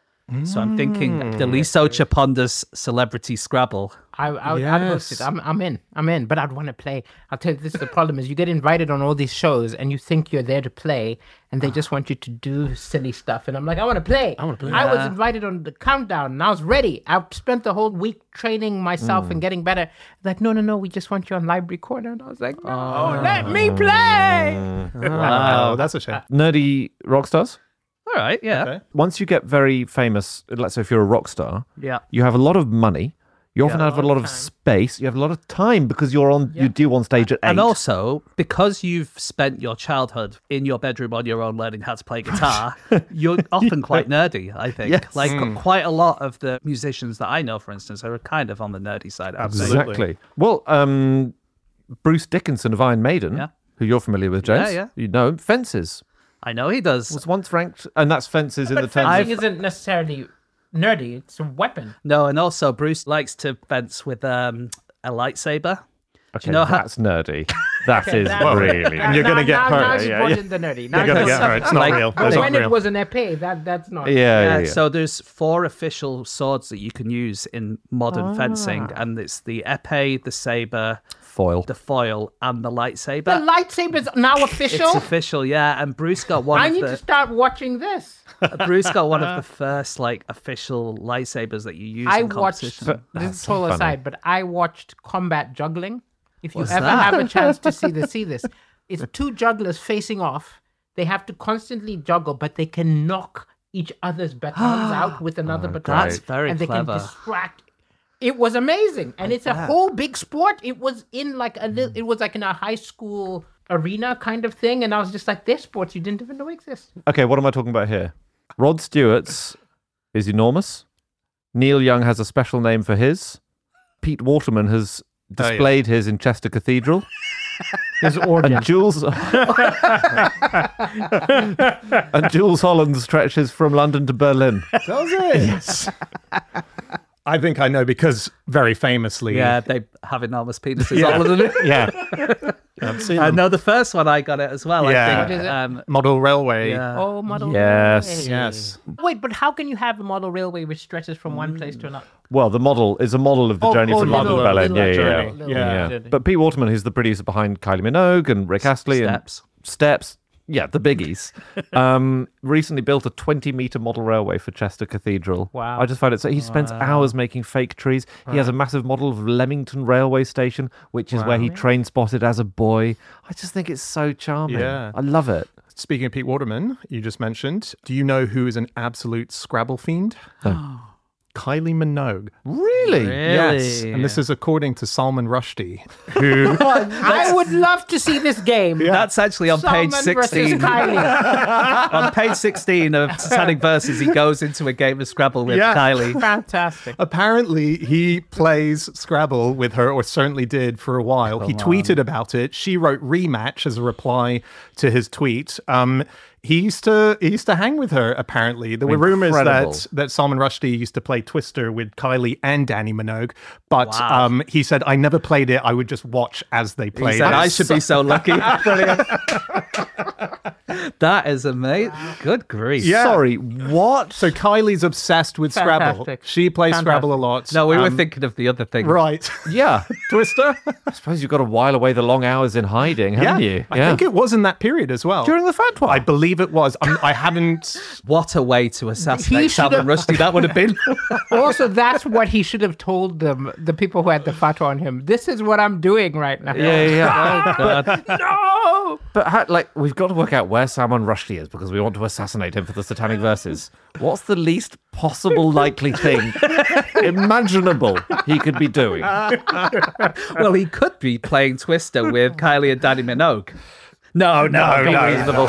So I'm thinking Deliso Chaponda's Celebrity Scrabble. I, I, would- I'd host Yes. it. I'm, I'm in. I'm in. But I'd want to play. I'll tell you, this is the problem: is you get invited on all these shows, and you think you're there to play, and they just want you to do silly stuff. And I'm like, I want to play. I want to play. I was Yeah. invited on the countdown, and I was ready. I spent the whole week training myself and getting better. Like, no, no, no, we just want you on Library Corner. And I was like, no, let me play. Wow, that's a shame. nerdy rock stars. All right, yeah. Okay. Once you get very famous, let's say if you're a rock star, Yeah. you have a lot of money. You often Yeah, have a lot of space. You have a lot of time because you're on. You do on stage at eight. And also, because you've spent your childhood in your bedroom on your own learning how to play guitar, you're often quite nerdy, I think. Yes. Like, quite a lot of the musicians that I know, for instance, are kind of on the nerdy side. I would say. Absolutely. Exactly. Well, um, Bruce Dickinson of Iron Maiden, Yeah. who you're familiar with, James. Yeah, yeah. You know him. Fences I know he does. was once ranked, and that's Fences in the But terms fencing of. isn't necessarily nerdy. It's a weapon. No, and also Bruce likes to fence with um, a lightsaber. Okay, know how- that's nerdy. That is Now- really. now- You're gonna now- get now, hurt. Now Yeah, you've yeah. brought in the nerdy. Now You're gonna you've get got hurt. It's not Like- real. But That's not when real. it was an epee, that that's not. Yeah, yeah, Yeah, yeah. so there's four official swords that you can use in modern fencing, and it's the epee, the saber, Foil. the foil, and the The lightsaber. lightsaber's now official. It's official, yeah. And Bruce got one I of need the to start watching this. Bruce got one of the first like official lightsabers that you use I in watched. competition. But- This That's is so total funny. aside, but I watched combat juggling. If you What's ever that? have a chance to see this, see this. It's two jugglers facing off. They have to constantly juggle, but they can knock each other's batons out with another baton. That's very and they clever. can distract. It was amazing, and it's a whole big sport. It was in like a little. It was like in a high school arena kind of thing, and I was just like, "There's sports you didn't even know exist." Okay, what am I talking about here? Rod Stewart's is enormous. Neil Young has a special name for his. Pete Waterman has Oh, yeah. displayed his in Chester Cathedral. His origin. And Jules and Jules Holland stretches from London to Berlin. Does it? Yes. I think I know because very famously. yeah, they have enormous penises, Yeah. all of them. Yeah. I've seen I them. know the first one I got it as well. Yeah. I What think. is it? Um, Model railway. yeah. Oh, model Yes. railway. Yes. Wait, but how can you have a model railway which stretches from one place to another? Well, the model is a model of the Oh, journey oh, from London to little- Berlin. little Yeah, yeah, journey. yeah. Little Yeah. journey. But Pete Waterman, who's the producer behind Kylie Minogue and Rick Astley Steps. and Steps. Yeah, the biggies. um, recently built a twenty meter model railway for Chester Cathedral. Wow. I just find it so. He spends hours making fake trees. He has a massive model of Leamington Railway Station, which is where he train spotted as a boy. I just think it's so charming. Yeah. I love it. Speaking of Pete Waterman, you just mentioned, do you know who is an absolute Scrabble fiend? Kylie Minogue. Really? Yes. And this is according to Salman Rushdie, who... I would love to see this game. That's actually on page Salman versus sixteen. Kylie. On page sixteen of Satanic Verses, he goes into a game of Scrabble with Yeah. Kylie. Fantastic. Apparently, he plays Scrabble with her, or certainly did for a while. He tweeted about it. She wrote rematch as a reply to his tweet. Um, he used to he used to hang with her, apparently. There were rumors Incredible. that, that Salman Rushdie used to play Twister with Kylie and Danny Minogue, but Wow. um, he said, I never played it. I would just watch as they He played said, it. I should be so lucky. Brilliant. That is amazing. Good grief. Yeah. Sorry, what? So Kylie's obsessed with Scrabble. Fantastic. She plays Fantastic. Scrabble a lot. No, we were Um, thinking of the other thing. Right. Yeah. Twister? I suppose you've got to while away the long hours in hiding, haven't you? I think it was in that period as well. During the fatwa. I believe it was. I'm, I haven't... What a way to He assassinate should Salman have- Rushdie that would have been. Also, that's what he should have told them, the people who had the fatwa on him. This is what I'm doing right now. Yeah, yeah, yeah. Oh, God. No! But how, like, we've got to work out where Salman Rushdie is because we want to assassinate him for the Satanic Verses. What's the least possible likely thing imaginable he could be doing? Well, he could be playing Twister with Kylie and Danny Minogue. No, no, No, not no, reasonable.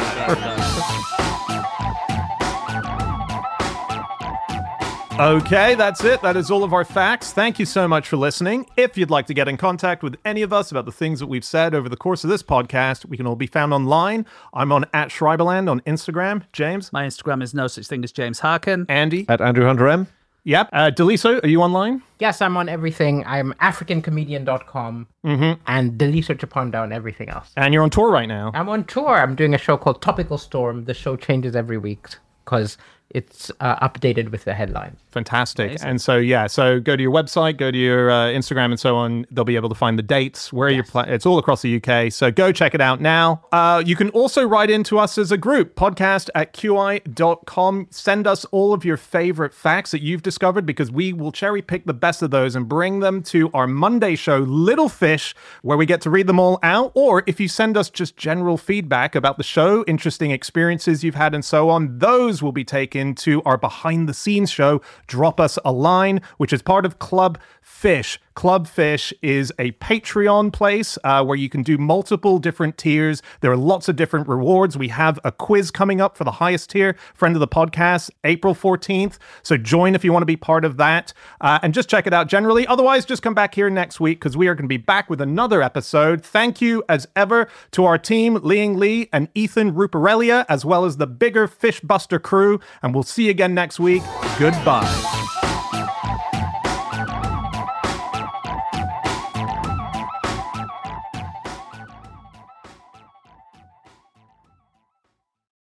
Okay, that's it. That is all of our facts. Thank you so much for listening. If you'd like to get in contact with any of us about the things that we've said over the course of this podcast, we can all be found online. I'm on at Schreiberland on Instagram. James? My Instagram is no such thing as James Harkin. Andy? At Andrew Hunter M. Yep. Uh, Deliso, are you online? Yes, I'm on everything. I'm african comedian dot com and Deliso Chaponda on everything else. And you're on tour right now. I'm on tour. I'm doing a show called Topical Storm. The show changes every week because it's uh, updated with the headlines. Fantastic. Amazing. And so, yeah, so go to your website, go to your uh, Instagram and so on. They'll be able to find the dates, where you're playing. It's all across the U K. So go check it out now. Uh, you can also write into us as a group, podcast at Q I dot com. Send us all of your favorite facts that you've discovered because we will cherry pick the best of those and bring them to our Monday show, Little Fish, where we get to read them all out. Or if you send us just general feedback about the show, interesting experiences you've had and so on, those will be taken to our behind the scenes show, Drop Us a Line, which is part of Club Fish. Club Fish is a Patreon place uh, where you can do multiple different tiers. There are lots of different rewards. We have a quiz coming up for the highest tier, friend of the podcast, April fourteenth. So join if you want to be part of that. Uh, and just check it out generally. Otherwise, just come back here next week because we are going to be back with another episode. Thank you, as ever, to our team, Liang Lee and Ethan Ruparelia, as well as the bigger Fishbuster crew. And we'll see you again next week. Goodbye.